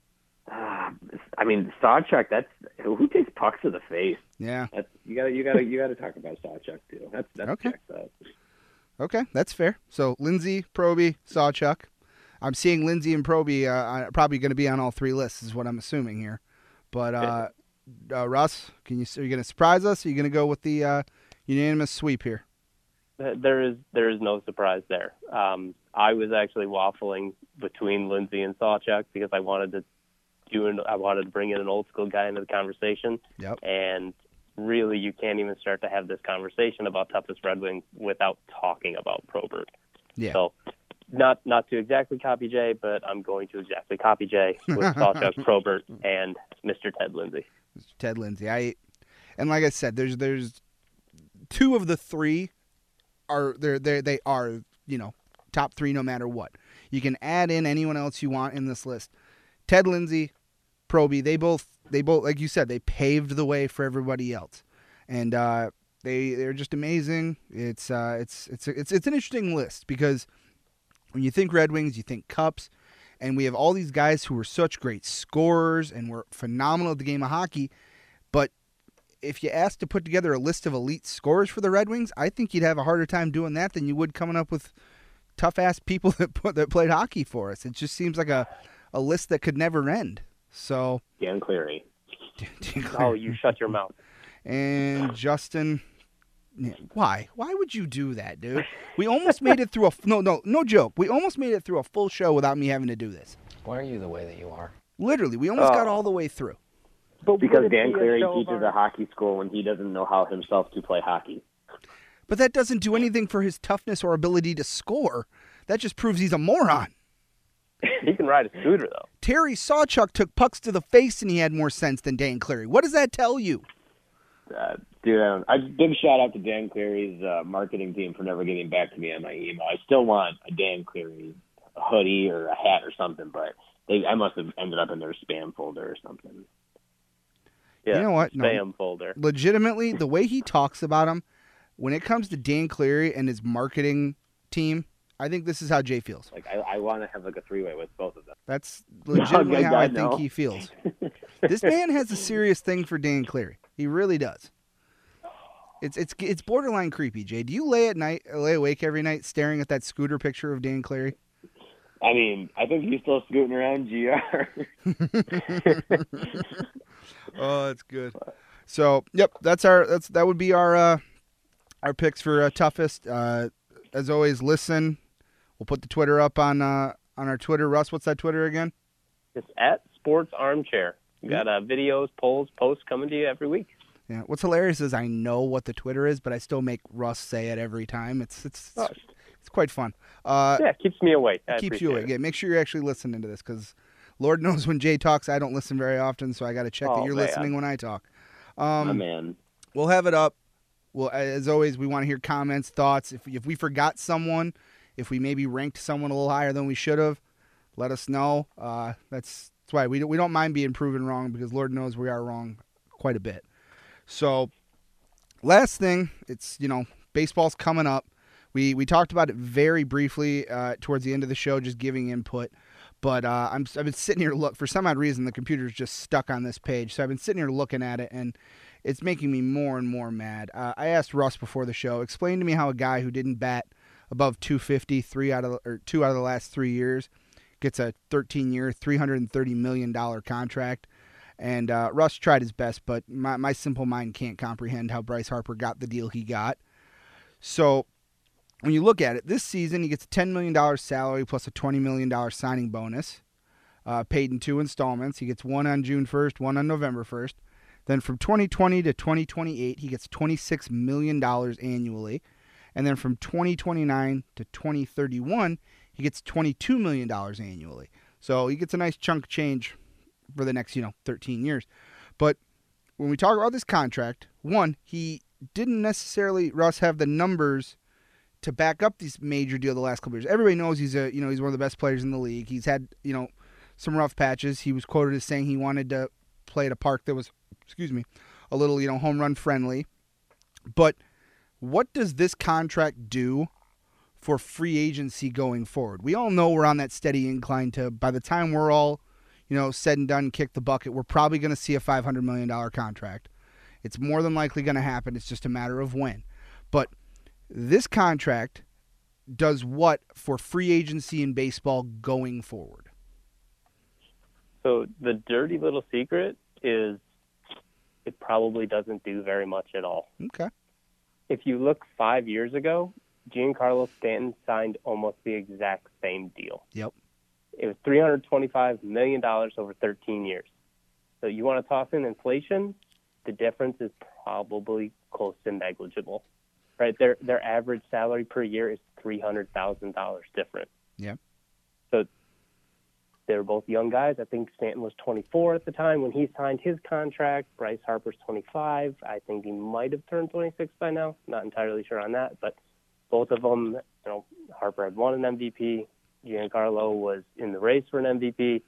uh, I mean Sawchuk. That's who takes pucks to the face. Yeah. That's, you gotta you gotta you gotta talk about Sawchuk too. That's that's Okay. checked out. Okay, that's fair. So Lindsay, Proby, Sawchuk. I'm seeing Lindsay and Proby uh, are probably going to be on all three lists, is what I'm assuming here. But uh, uh, Russ, can you are you going to surprise us? Or are you going to go with the uh, unanimous sweep here? There is there is no surprise there. Um, I was actually waffling between Lindsay and Sawchuk because I wanted to do an, I wanted to bring in an old school guy into the conversation. Yep. And really, you can't even start to have this conversation about toughest Red Wing without talking about Probert. Yeah. So, not not to exactly copy Jay, but I'm going to exactly copy Jay with Sawchuk, Probert, and Mister Ted Lindsay. Ted Lindsay. I And like I said, there's there's two of the three are they they they are you know top three no matter what. You can add in anyone else you want in this list. Ted Lindsay, Proby, they both they both like you said they paved the way for everybody else, and uh, they they're just amazing. It's uh it's it's it's it's an interesting list because when you think Red Wings, you think Cups, and we have all these guys who were such great scorers and were phenomenal at the game of hockey, but if you asked to put together a list of elite scorers for the Red Wings, I think you'd have a harder time doing that than you would coming up with tough-ass people that put, that played hockey for us. It just seems like a, a list that could never end. So Dan Cleary. Dan Cleary. Oh, you shut your mouth. And Justin, yeah, why? Why would you do that, dude? We almost made it through a no, no, no joke. We almost made it through a full show without me having to do this. Why are you the way that you are? Literally, we almost Oh. got all the way through. But Because would it Dan be a Cleary show teaches about- a hockey school when he doesn't know how himself to play hockey. But that doesn't do anything for his toughness or ability to score. That just proves he's a moron. He can ride a scooter, though. Terry Sawchuk took pucks to the face and he had more sense than Dan Cleary. What does that tell you? Uh, dude, I don't, I, big shout out to Dan Cleary's uh, marketing team for never getting back to me on my email. I still want a Dan Cleary hoodie or a hat or something, but they I must have ended up in their spam folder or something. Yeah, You know what? No. Spam folder. Legitimately, the way he talks about him, when it comes to Dan Cleary and his marketing team, I think this is how Jay feels. Like I, I want to have like a three way with both of them. That's legitimately No, how I God, think no. he feels. This man has a serious thing for Dan Cleary. He really does. It's it's it's borderline creepy, Jay. Do you lay at night, lay awake every night, staring at that scooter picture of Dan Cleary? I mean, I think he's still scooting around G R. Oh, that's good. So, yep, that's our that's that would be our uh, our picks for uh, toughest. Uh, as always, listen. We'll put the Twitter up on uh, on our Twitter. Russ, what's that Twitter again? It's at Sports Armchair. We got uh, videos, polls, posts coming to you every week. Yeah. What's hilarious is I know what the Twitter is, but I still make Russ say it every time. It's it's Oh. it's, it's quite fun. Uh, Yeah, it keeps me awake. I it keeps you appreciate awake. it. Yeah, make sure you're actually listening to this because Lord knows when Jay talks, I don't listen very often, so I got to check that Oh, you're man. listening when I talk. My Um, man. We'll have it up. Well, as always, we want to hear comments, thoughts. If if we forgot someone, if we maybe ranked someone a little higher than we should have, let us know. Uh, that's that's why we don't, we don't mind being proven wrong because Lord knows we are wrong quite a bit. So, last thing, it's you know baseball's coming up. We we talked about it very briefly uh, towards the end of the show, just giving input. But uh, I'm I've been sitting here look for some odd reason the computer's just stuck on this page, so I've been sitting here looking at it and it's making me more and more mad. Uh, I asked Russ before the show, explain to me how a guy who didn't bat above two fifty three out of the, or two out of the last three years gets a thirteen year, three hundred thirty million dollars contract. And uh, Russ tried his best, but my my simple mind can't comprehend how Bryce Harper got the deal he got. So when you look at it, this season he gets a ten million dollars salary plus a twenty million dollars signing bonus, uh, paid in two installments. He gets one on June first, one on November first. Then from twenty twenty to twenty twenty-eight, he gets twenty-six million dollars annually. And then from twenty twenty-nine to twenty thirty-one, he gets twenty-two million dollars annually. So he gets a nice chunk of change for the next, you know, thirteen years. But when we talk about this contract, one, he didn't necessarily, Russ, have the numbers to back up this major deal the last couple years. Everybody knows he's a, you know, he's one of the best players in the league. He's had, you know, some rough patches. He was quoted as saying he wanted to play at a park that was, excuse me, a little, you know, home run friendly. But what does this contract do for free agency going forward? We all know we're on that steady incline to, by the time we're all, you know, said and done, kick the bucket, we're probably going to see a five hundred million dollars contract. It's more than likely going to happen. It's just a matter of when. But this contract does what for free agency in baseball going forward? So the dirty little secret is it probably doesn't do very much at all. Okay. If you look five years ago, Giancarlo Stanton signed almost the exact same deal. Yep. It was three hundred twenty-five million dollars over thirteen years. So you want to toss in inflation, the difference is probably close to negligible. Right? Their their average salary per year is three hundred thousand dollars different. Yeah. So They were both young guys. I think Stanton was twenty-four at the time when he signed his contract. Bryce Harper's twenty-five. I think he might have turned twenty-six by now. Not entirely sure on that, but both of them, you know, Harper had won an M V P. Giancarlo was in the race for an M V P.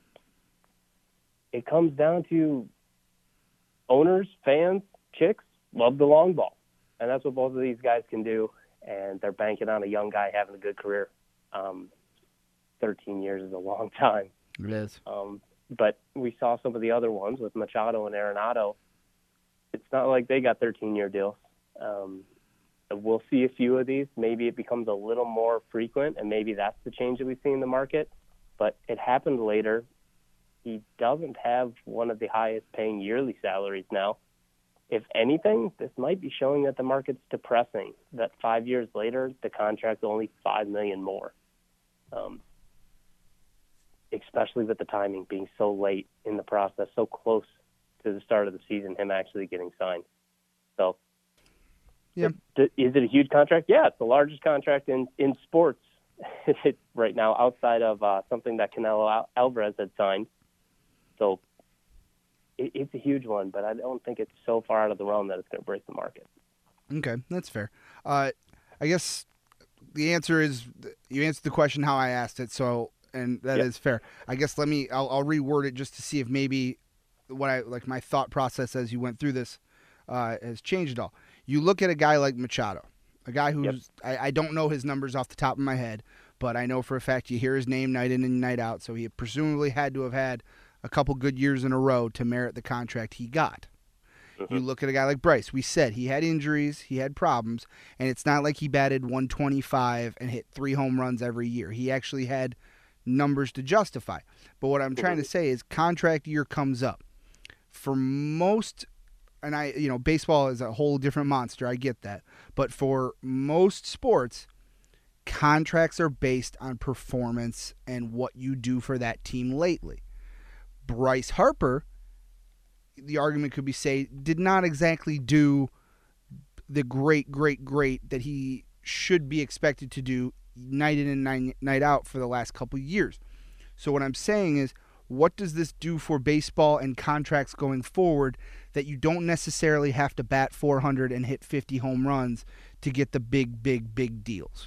It comes down to owners, fans, chicks love the long ball, and that's what both of these guys can do. And they're banking on a young guy having a good career. Um, thirteen years is a long time. It is. Um, but we saw some of the other ones with Machado and Arenado. It's not like they got thirteen-year deals. Um, we'll see a few of these. Maybe it becomes a little more frequent, and maybe that's the change that we see in the market. But it happened later. He doesn't have one of the highest-paying yearly salaries now. If anything, this might be showing that the market's depressing, that five years later, the contract's only five million dollars more. Um, especially with the timing being so late in the process, so close to the start of the season, him actually getting signed. So, yeah. Is it a huge contract? Yeah, it's the largest contract in, in sports right now, outside of uh, something that Canelo Al- Alvarez had signed. So it, it's a huge one, but I don't think it's so far out of the realm that it's going to break the market. Okay, that's fair. Uh, I guess the answer is you answered the question how I asked it, so and that Yep. is fair. I guess let me I'll, I'll reword it just to see if maybe what I like my thought process as you went through this uh, has changed at all. You look at a guy like Machado, a guy who's Yep. I, I don't know his numbers off the top of my head, but I know for a fact you hear his name night in and night out. So he presumably had to have had a couple good years in a row to merit the contract he got. Mm-hmm. You look at a guy like Bryce. We said he had injuries, he had problems, and it's not like he batted one twenty-five and hit three home runs every year. He actually had numbers to justify. But what I'm trying to say is contract year comes up. For most, and I, you know, baseball is a whole different monster. I get that. But for most sports, contracts are based on performance and what you do for that team lately. Bryce Harper, the argument could be say, did not exactly do the great, great, great that he should be expected to do night in and night, night out for the last couple of years. So what I'm saying is, what does this do for baseball and contracts going forward that you don't necessarily have to bat four hundred and hit fifty home runs to get the big, big, big deals?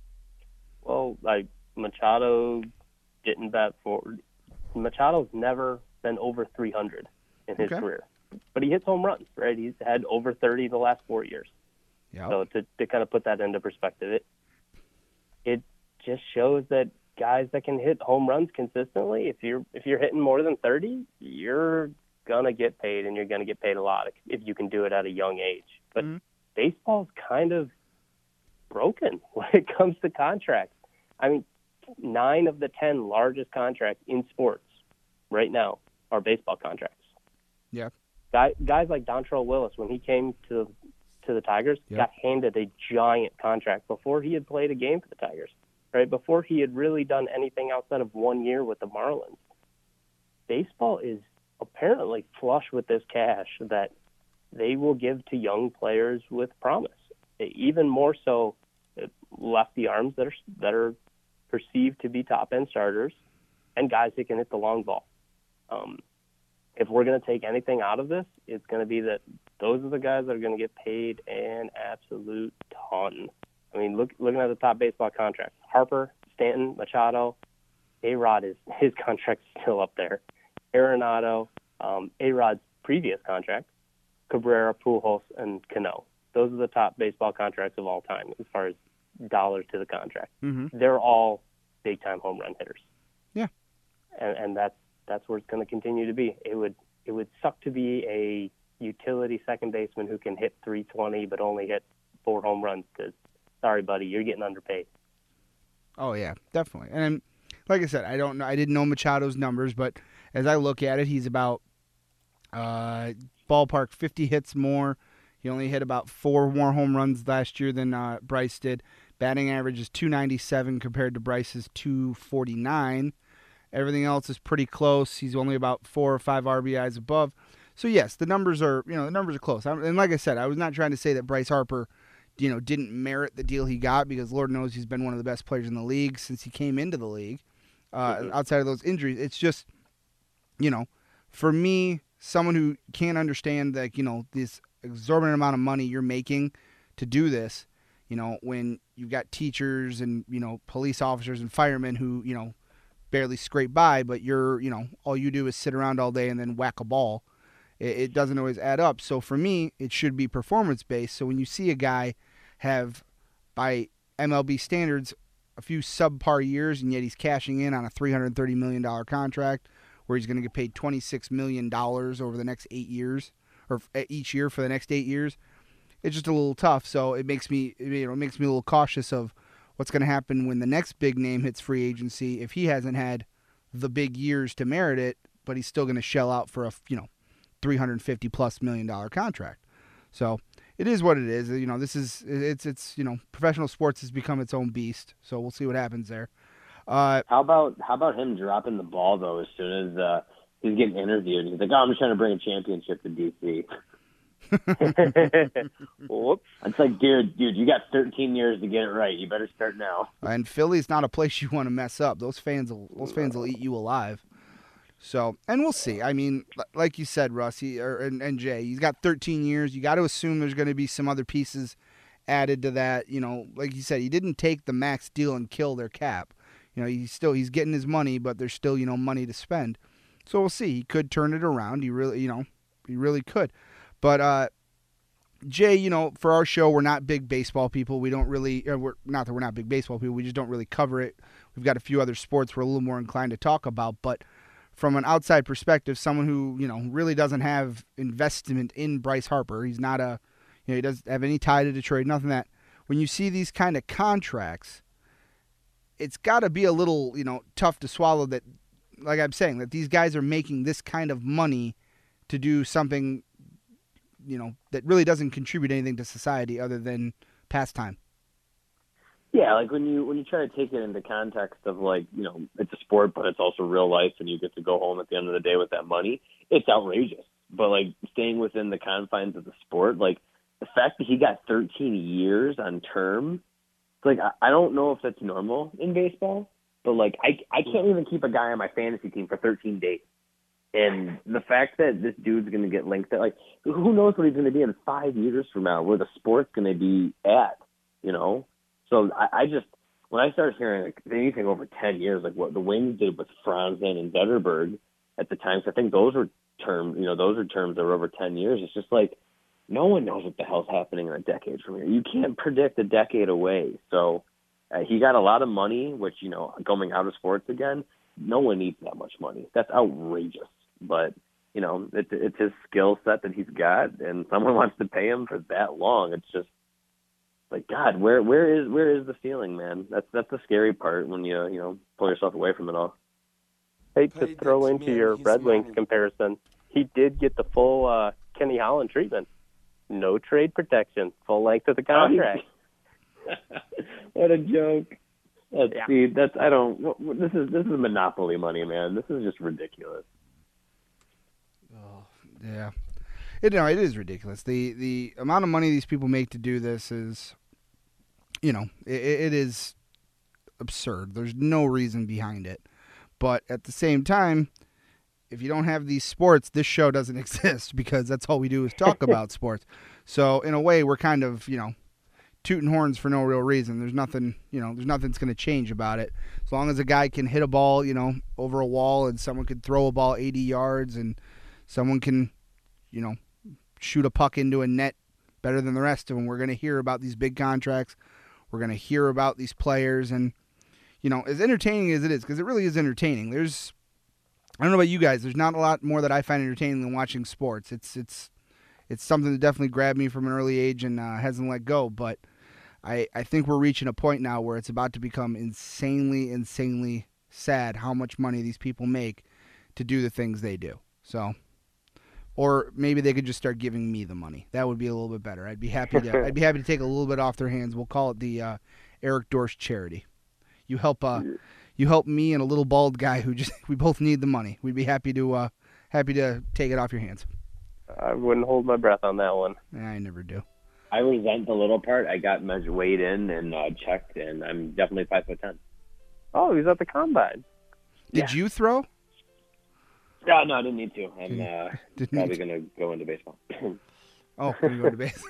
Well, like Machado didn't bat for Machado's never been over three hundred in his Okay. career, but he hits home runs, right? He's had over thirty the last four years. Yeah. So to, to kind of put that into perspective, it it just shows that guys that can hit home runs consistently, if you're if you're hitting more than thirty, you're gonna get paid, and you're gonna get paid a lot if you can do it at a young age. But Mm-hmm. baseball's kind of broken when it comes to contracts. I mean, nine of the ten largest contracts in sports right now are baseball contracts. Yeah. Guy, guys like Dontrelle Willis, when he came to to the Tigers, Yep. got handed a giant contract before he had played a game for the Tigers, right? Before he had really done anything outside of one year with the Marlins. Baseball is apparently flush with this cash that they will give to young players with promise. Even more so, lefty arms that are that are perceived to be top end starters, and guys that can hit the long ball. Um, if we're going to take anything out of this, it's going to be that those are the guys that are going to get paid an absolute ton. I mean, look, looking at the top baseball contracts: Harper, Stanton, Machado, A-Rod is his contract's still up there. Arenado, um, A-Rod's previous contract, Cabrera, Pujols, and Cano. Those are the top baseball contracts of all time as far as dollars to the contract. Mm-hmm. They're all big-time home run hitters. Yeah. And, and that's that's where it's going to continue to be. It would it would suck to be a utility second baseman who can hit three twenty but only hit four home runs. Because, sorry, buddy, you're getting underpaid. Oh yeah, definitely. And like I said, I don't know. I didn't know Machado's numbers, but as I look at it, he's about uh, ballpark fifty hits more. He only hit about four more home runs last year than uh, Bryce did. Batting average is two ninety-seven compared to Bryce's two forty-nine. Everything else is pretty close. He's only about four or five R B Is above. So yes, the numbers are you know the numbers are close. And like I said, I was not trying to say that Bryce Harper, you know, didn't merit the deal he got, because Lord knows he's been one of the best players in the league since he came into the league. uh, Mhm. outside of those injuries. It's just, you know, for me, someone who can't understand like, you know, this exorbitant amount of money you're making to do this, you know, when you've got teachers and, you know, police officers and firemen who, you know, barely scrape by, but you're, you know, all you do is sit around all day and then whack a ball. It, it doesn't always add up. So for me, it should be performance-based. So when you see a guy have, by M L B standards, a few subpar years, and yet he's cashing in on a three hundred thirty million dollars contract where he's going to get paid twenty-six million dollars over the next eight years, or each year for the next eight years, it's just a little tough. So it makes me, you know, it makes me a little cautious of what's going to happen when the next big name hits free agency if he hasn't had the big years to merit it, but he's still going to shell out for a, you know, three hundred fifty plus million dollar contract. So it is what it is. You know, this is, it's, it's, you know, professional sports has become its own beast. So we'll see what happens there. Uh, How about how about him dropping the ball though? As soon as uh, he's getting interviewed, he's like, "Oh, I'm just trying to bring a championship to D C." Whoops. It's like, dude, dude, you got thirteen years to get it right. You better start now. and Philly's not a place you want to mess up. Those fans will, those fans will eat you alive. So, and we'll see. I mean, like you said, Russ, he, or, and, and Jay, he's got thirteen years. You got to assume there's going to be some other pieces added to that. You know, like you said, he didn't take the max deal and kill their cap. You know, he's still, he's getting his money, but there's still, you know, money to spend. So we'll see. He could turn it around. He really, you know, he really could. But, uh, Jay, you know, for our show, we're not big baseball people. We don't really, or we're not that we're not big baseball people. We just don't really cover it. We've got a few other sports we're a little more inclined to talk about. But from an outside perspective, someone who, you know, really doesn't have investment in Bryce Harper, he's not a, you know, he doesn't have any tie to Detroit, nothing that. When you see these kind of contracts, it's got to be a little, you know, tough to swallow that, like I'm saying, that these guys are making this kind of money to do something, you know, that really doesn't contribute anything to society other than pastime. Yeah, like when you when you try to take it into context of like, you know, it's a sport, but it's also real life, and you get to go home at the end of the day with that money, it's outrageous. But like staying within the confines of the sport, like the fact that he got thirteen years on term, like I, I don't know if that's normal in baseball, but like I I can't even keep a guy on my fantasy team for thirteen days. And the fact that this dude's going to get linked at, like, who knows what he's going to be in five years from now, where the sport's going to be at, you know? So I, I just, when I started hearing like, anything over ten years, like what the Wings did with Franzen and Zetterberg at the time, so I think those were terms, you know, those are terms that were over ten years. It's just like, no one knows what the hell's happening in a decade from here. You can't predict a decade away. So uh, he got a lot of money, which, you know, going out of sports again, no one needs that much money. That's outrageous. But, you know, it, it's his skill set that he's got, and someone wants to pay him for that long. It's just like, God, where where is where is the ceiling, man? That's that's the scary part when you you know pull yourself away from it all. Hey, to throw into your Red Wings comparison, he did get the full uh, Kenny Holland treatment. No trade protection, full length of the contract. What a joke! That's, Yeah. See, that's I don't. What, what, this is this is monopoly money, man. This is just ridiculous. Yeah, it no, it is ridiculous. The the amount of money these people make to do this is, you know, it, it is absurd. There's no reason behind it. But at the same time, if you don't have these sports, this show doesn't exist because that's all we do is talk about sports. So in a way, we're kind of, you know, tooting horns for no real reason. There's nothing, you know, there's nothing's going to change about it. As long as a guy can hit a ball, you know, over a wall, and someone can throw a ball eighty yards, and someone can, you know, shoot a puck into a net better than the rest of them, we're going to hear about these big contracts. We're going to hear about these players. And, you know, as entertaining as it is, because it really is entertaining, there's, I don't know about you guys, there's not a lot more that I find entertaining than watching sports. It's it's it's something that definitely grabbed me from an early age and uh, hasn't let go. But I, I think we're reaching a point now where it's about to become insanely, insanely sad how much money these people make to do the things they do. So, or maybe they could just start giving me the money. That would be a little bit better. I'd be happy to. I'd be happy to take a little bit off their hands. We'll call it the uh, Eric Dorsch charity. You help. Uh, you help me and a little bald guy who just. We both need the money. We'd be happy to. Uh, happy to take it off your hands. I wouldn't hold my breath on that one. I never do. I resent the little part. I got measured, weighed in, and uh, checked, and I'm definitely five foot ten. Oh, he's at the combine. Did Yeah. you throw? No, no, I didn't need to. I'm uh, Didn't probably need to. going to go into baseball. Oh, when you go to base.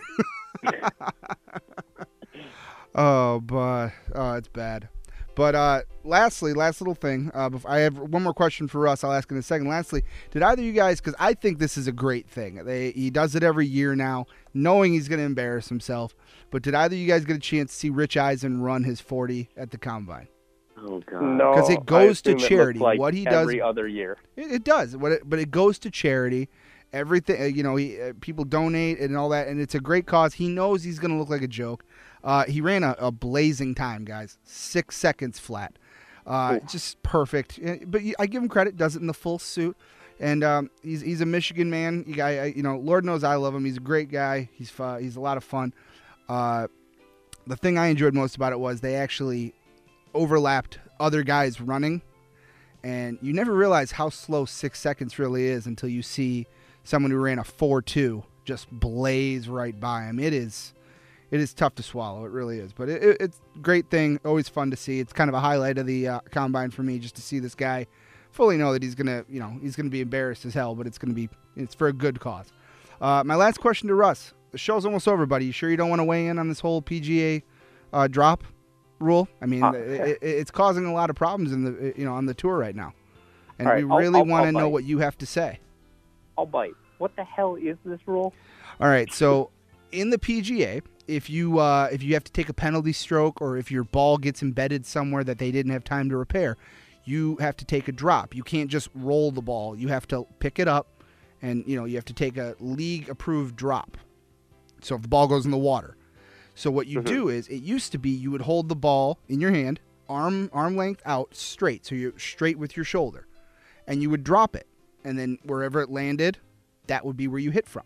oh, but oh, it's bad. But uh, lastly, last little thing. Uh, before, I have one more question for Russ. I'll ask in a second. Lastly, did either of you guys? Because I think this is a great thing. They, he does it every year now, knowing he's going to embarrass himself. But did either of you guys get a chance to see Rich Eisen run his forty at the combine? Oh, God. No, 'Cause it I goes to assume it looks charity. like What he does- every other year. It, it does, but it, but it goes to charity. Everything, uh, you know, he, uh, people donate and all that, and it's a great cause. He knows he's going to look like a joke. Uh, he ran a, a blazing time, guys, six seconds flat, uh, just perfect. Uh, But you- I give him credit; does it in the full suit, and um, he's he's a Michigan man. You guy, I, you know, Lord knows I love him. He's a great guy. He's fu- he's a lot of fun. Uh, the thing I enjoyed most about it was they actually overlapped other guys running. And you never realize how slow six seconds really is until you see someone who ran a four two just blaze right by him. It is it is tough to swallow. It really is. But it, it, it's a great thing. Always fun to see. It's kind of a highlight of the uh, combine for me just to see this guy fully know that he's going to, you know, he's going to be embarrassed as hell, but it's going to be, it's for a good cause. Uh, my last question to Russ. The show's almost over, buddy. You sure you don't want to weigh in on this whole P G A uh, drop rule? I mean, Uh, it, it, it's causing a lot of problems in the, you know, on the tour right now. And All right, we I'll- really I'll- want to I'll know bite. what you have to say. I'll bite. What the hell is this rule? All right, so in the P G A, if you uh, if you have to take a penalty stroke or if your ball gets embedded somewhere that they didn't have time to repair, you have to take a drop. You can't just roll the ball. You have to pick it up, and you know you have to take a league-approved drop. So if the ball goes in the water, so what you Mhm. do is it used to be you would hold the ball in your hand, arm arm length out, straight, so you're straight with your shoulder, and you would drop it, and then wherever it landed, that would be where you hit from.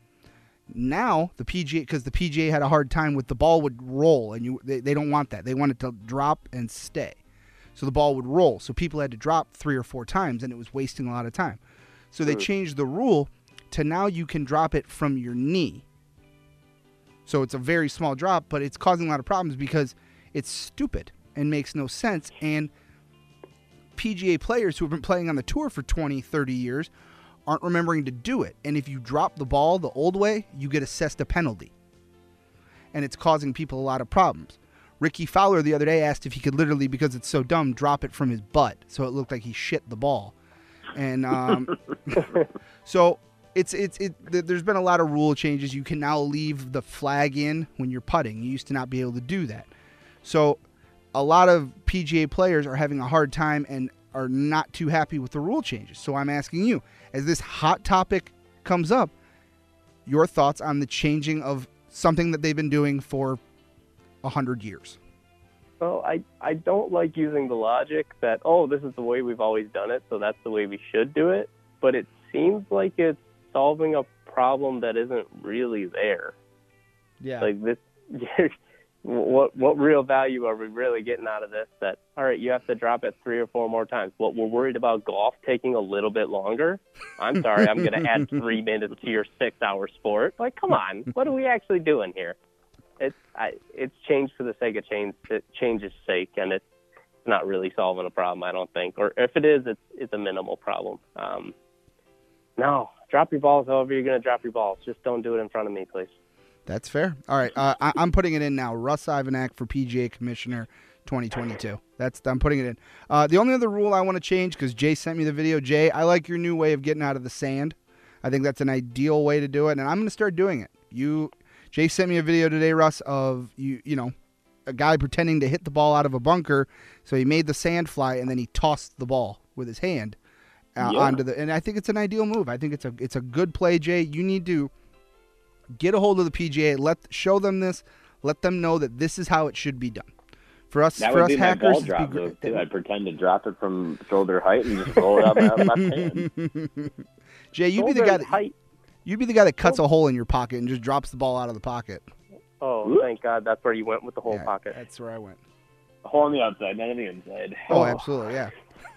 Now the P G A, because the P G A had a hard time with the ball would roll, and you they, they don't want that. They want it to drop and stay, so the ball would roll. So people had to drop three or four times, and it was wasting a lot of time. So they Mm. changed the rule to now you can drop it from your knee. So it's a very small drop, but it's causing a lot of problems because it's stupid and makes no sense. And P G A players who have been playing on the tour for twenty, thirty years aren't remembering to do it. And if you drop the ball the old way, you get assessed a penalty. And it's causing people a lot of problems. Ricky Fowler the other day asked if he could literally, because it's so dumb, drop it from his butt so it looked like he shit the ball. And um, so it's it's it. th- There's been a lot of rule changes. You can now leave the flag in when you're putting. You used to not be able to do that. So a lot of P G A players are having a hard time and are not too happy with the rule changes. So I'm asking you, as this hot topic comes up, your thoughts on the changing of something that they've been doing for a hundred years. Well, I, I don't like using the logic that, oh, this is the way we've always done it, so that's the way we should do it. But it seems like it's solving a problem that isn't really there. Yeah. Like this, what what real value are we really getting out of this? That, all right, you have to drop it three or four more times. What, we're worried about golf taking a little bit longer? I'm sorry, I'm going to add three minutes to your six-hour sport. Like, come on, what are we actually doing here? It's I, it's changed for the sake of change, change's sake, and it's not really solving a problem, I don't think. Or if it is, it's it's a minimal problem. Um, no, drop your balls however you're going to drop your balls. Just don't do it in front of me, please. That's fair. All right, uh, I, I'm putting it in now. Russ Ivanak for P G A Commissioner twenty twenty-two. That's I'm putting it in. Uh, the only other rule I want to change, because Jay sent me the video. Jay, I like your new way of getting out of the sand. I think that's an ideal way to do it, and I'm going to start doing it. You, Jay sent me a video today, Russ, of you, you know, a guy pretending to hit the ball out of a bunker. So he made the sand fly, and then he tossed the ball with his hand uh, Yeah. onto the. And I think it's an ideal move. I think it's a it's a good play, Jay. You need to get a hold of the P G A. Let show them this. Let them know that this is how it should be done. For us, That for would us be my hackers, ball it'd be drop great. move, too. I'd pretend to drop it from shoulder height and just roll it out my left hand. Jay, you'd be the Shoulder guy that height. you'd be the guy that cuts a hole in your pocket and just drops the ball out of the pocket. Oh, thank God, that's where you went with the whole Yeah, pocket. That's where I went. A hole on the outside, not on the inside. Oh, absolutely, yeah.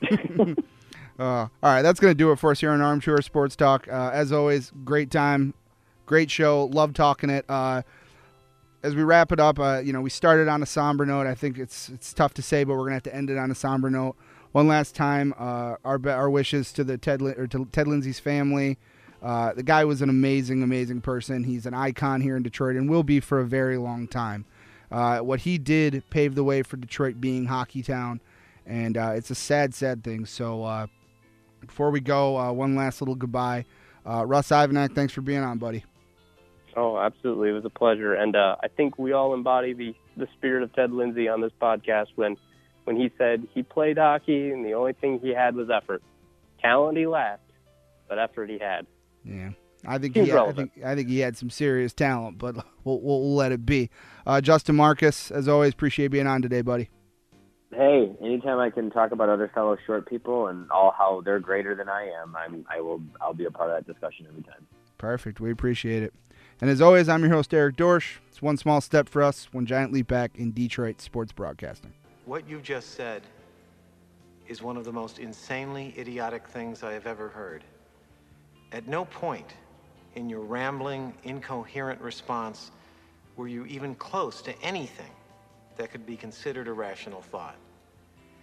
uh, all right, that's going to do it for us here on Armchair Sports Talk. Uh, as always, great time, great show. Love talking it. Uh, as we wrap it up, uh, you know, we started on a somber note. I think it's it's tough to say, but we're going to have to end it on a somber note. one last time, uh, our our wishes to the Ted or to Ted Lindsay's family. Uh, the guy was an amazing, amazing person. He's an icon here in Detroit and will be for a very long time. Uh, what he did paved the way for Detroit being Hockey Town, and uh, it's a sad, sad thing. So uh, before we go, uh, one last little goodbye. Uh, Russ Ivanak, thanks for being on, buddy. Oh, absolutely. It was a pleasure. And uh, I think we all embody the, the spirit of Ted Lindsay on this podcast when, when he said he played hockey and the only thing he had was effort. Talent he lacked, but effort he had. Yeah, I think, he had, I think I think he had some serious talent, but we'll, we'll, we'll let it be. Uh, Justin Marcus, as always, appreciate being on today, buddy. Hey, anytime I can talk about other fellow short people and all how they're greater than I am, I'm I will I'll be a part of that discussion every time. Perfect, we appreciate it. And as always, I'm your host, Eric Dorsch. It's one small step for us, one giant leap back in Detroit sports broadcasting. What you just said is one of the most insanely idiotic things I have ever heard. At no point in your rambling, incoherent response were you even close to anything that could be considered a rational thought.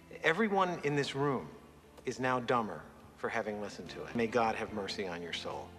Everyone in this room is now dumber for having listened to it. May God have mercy on your soul.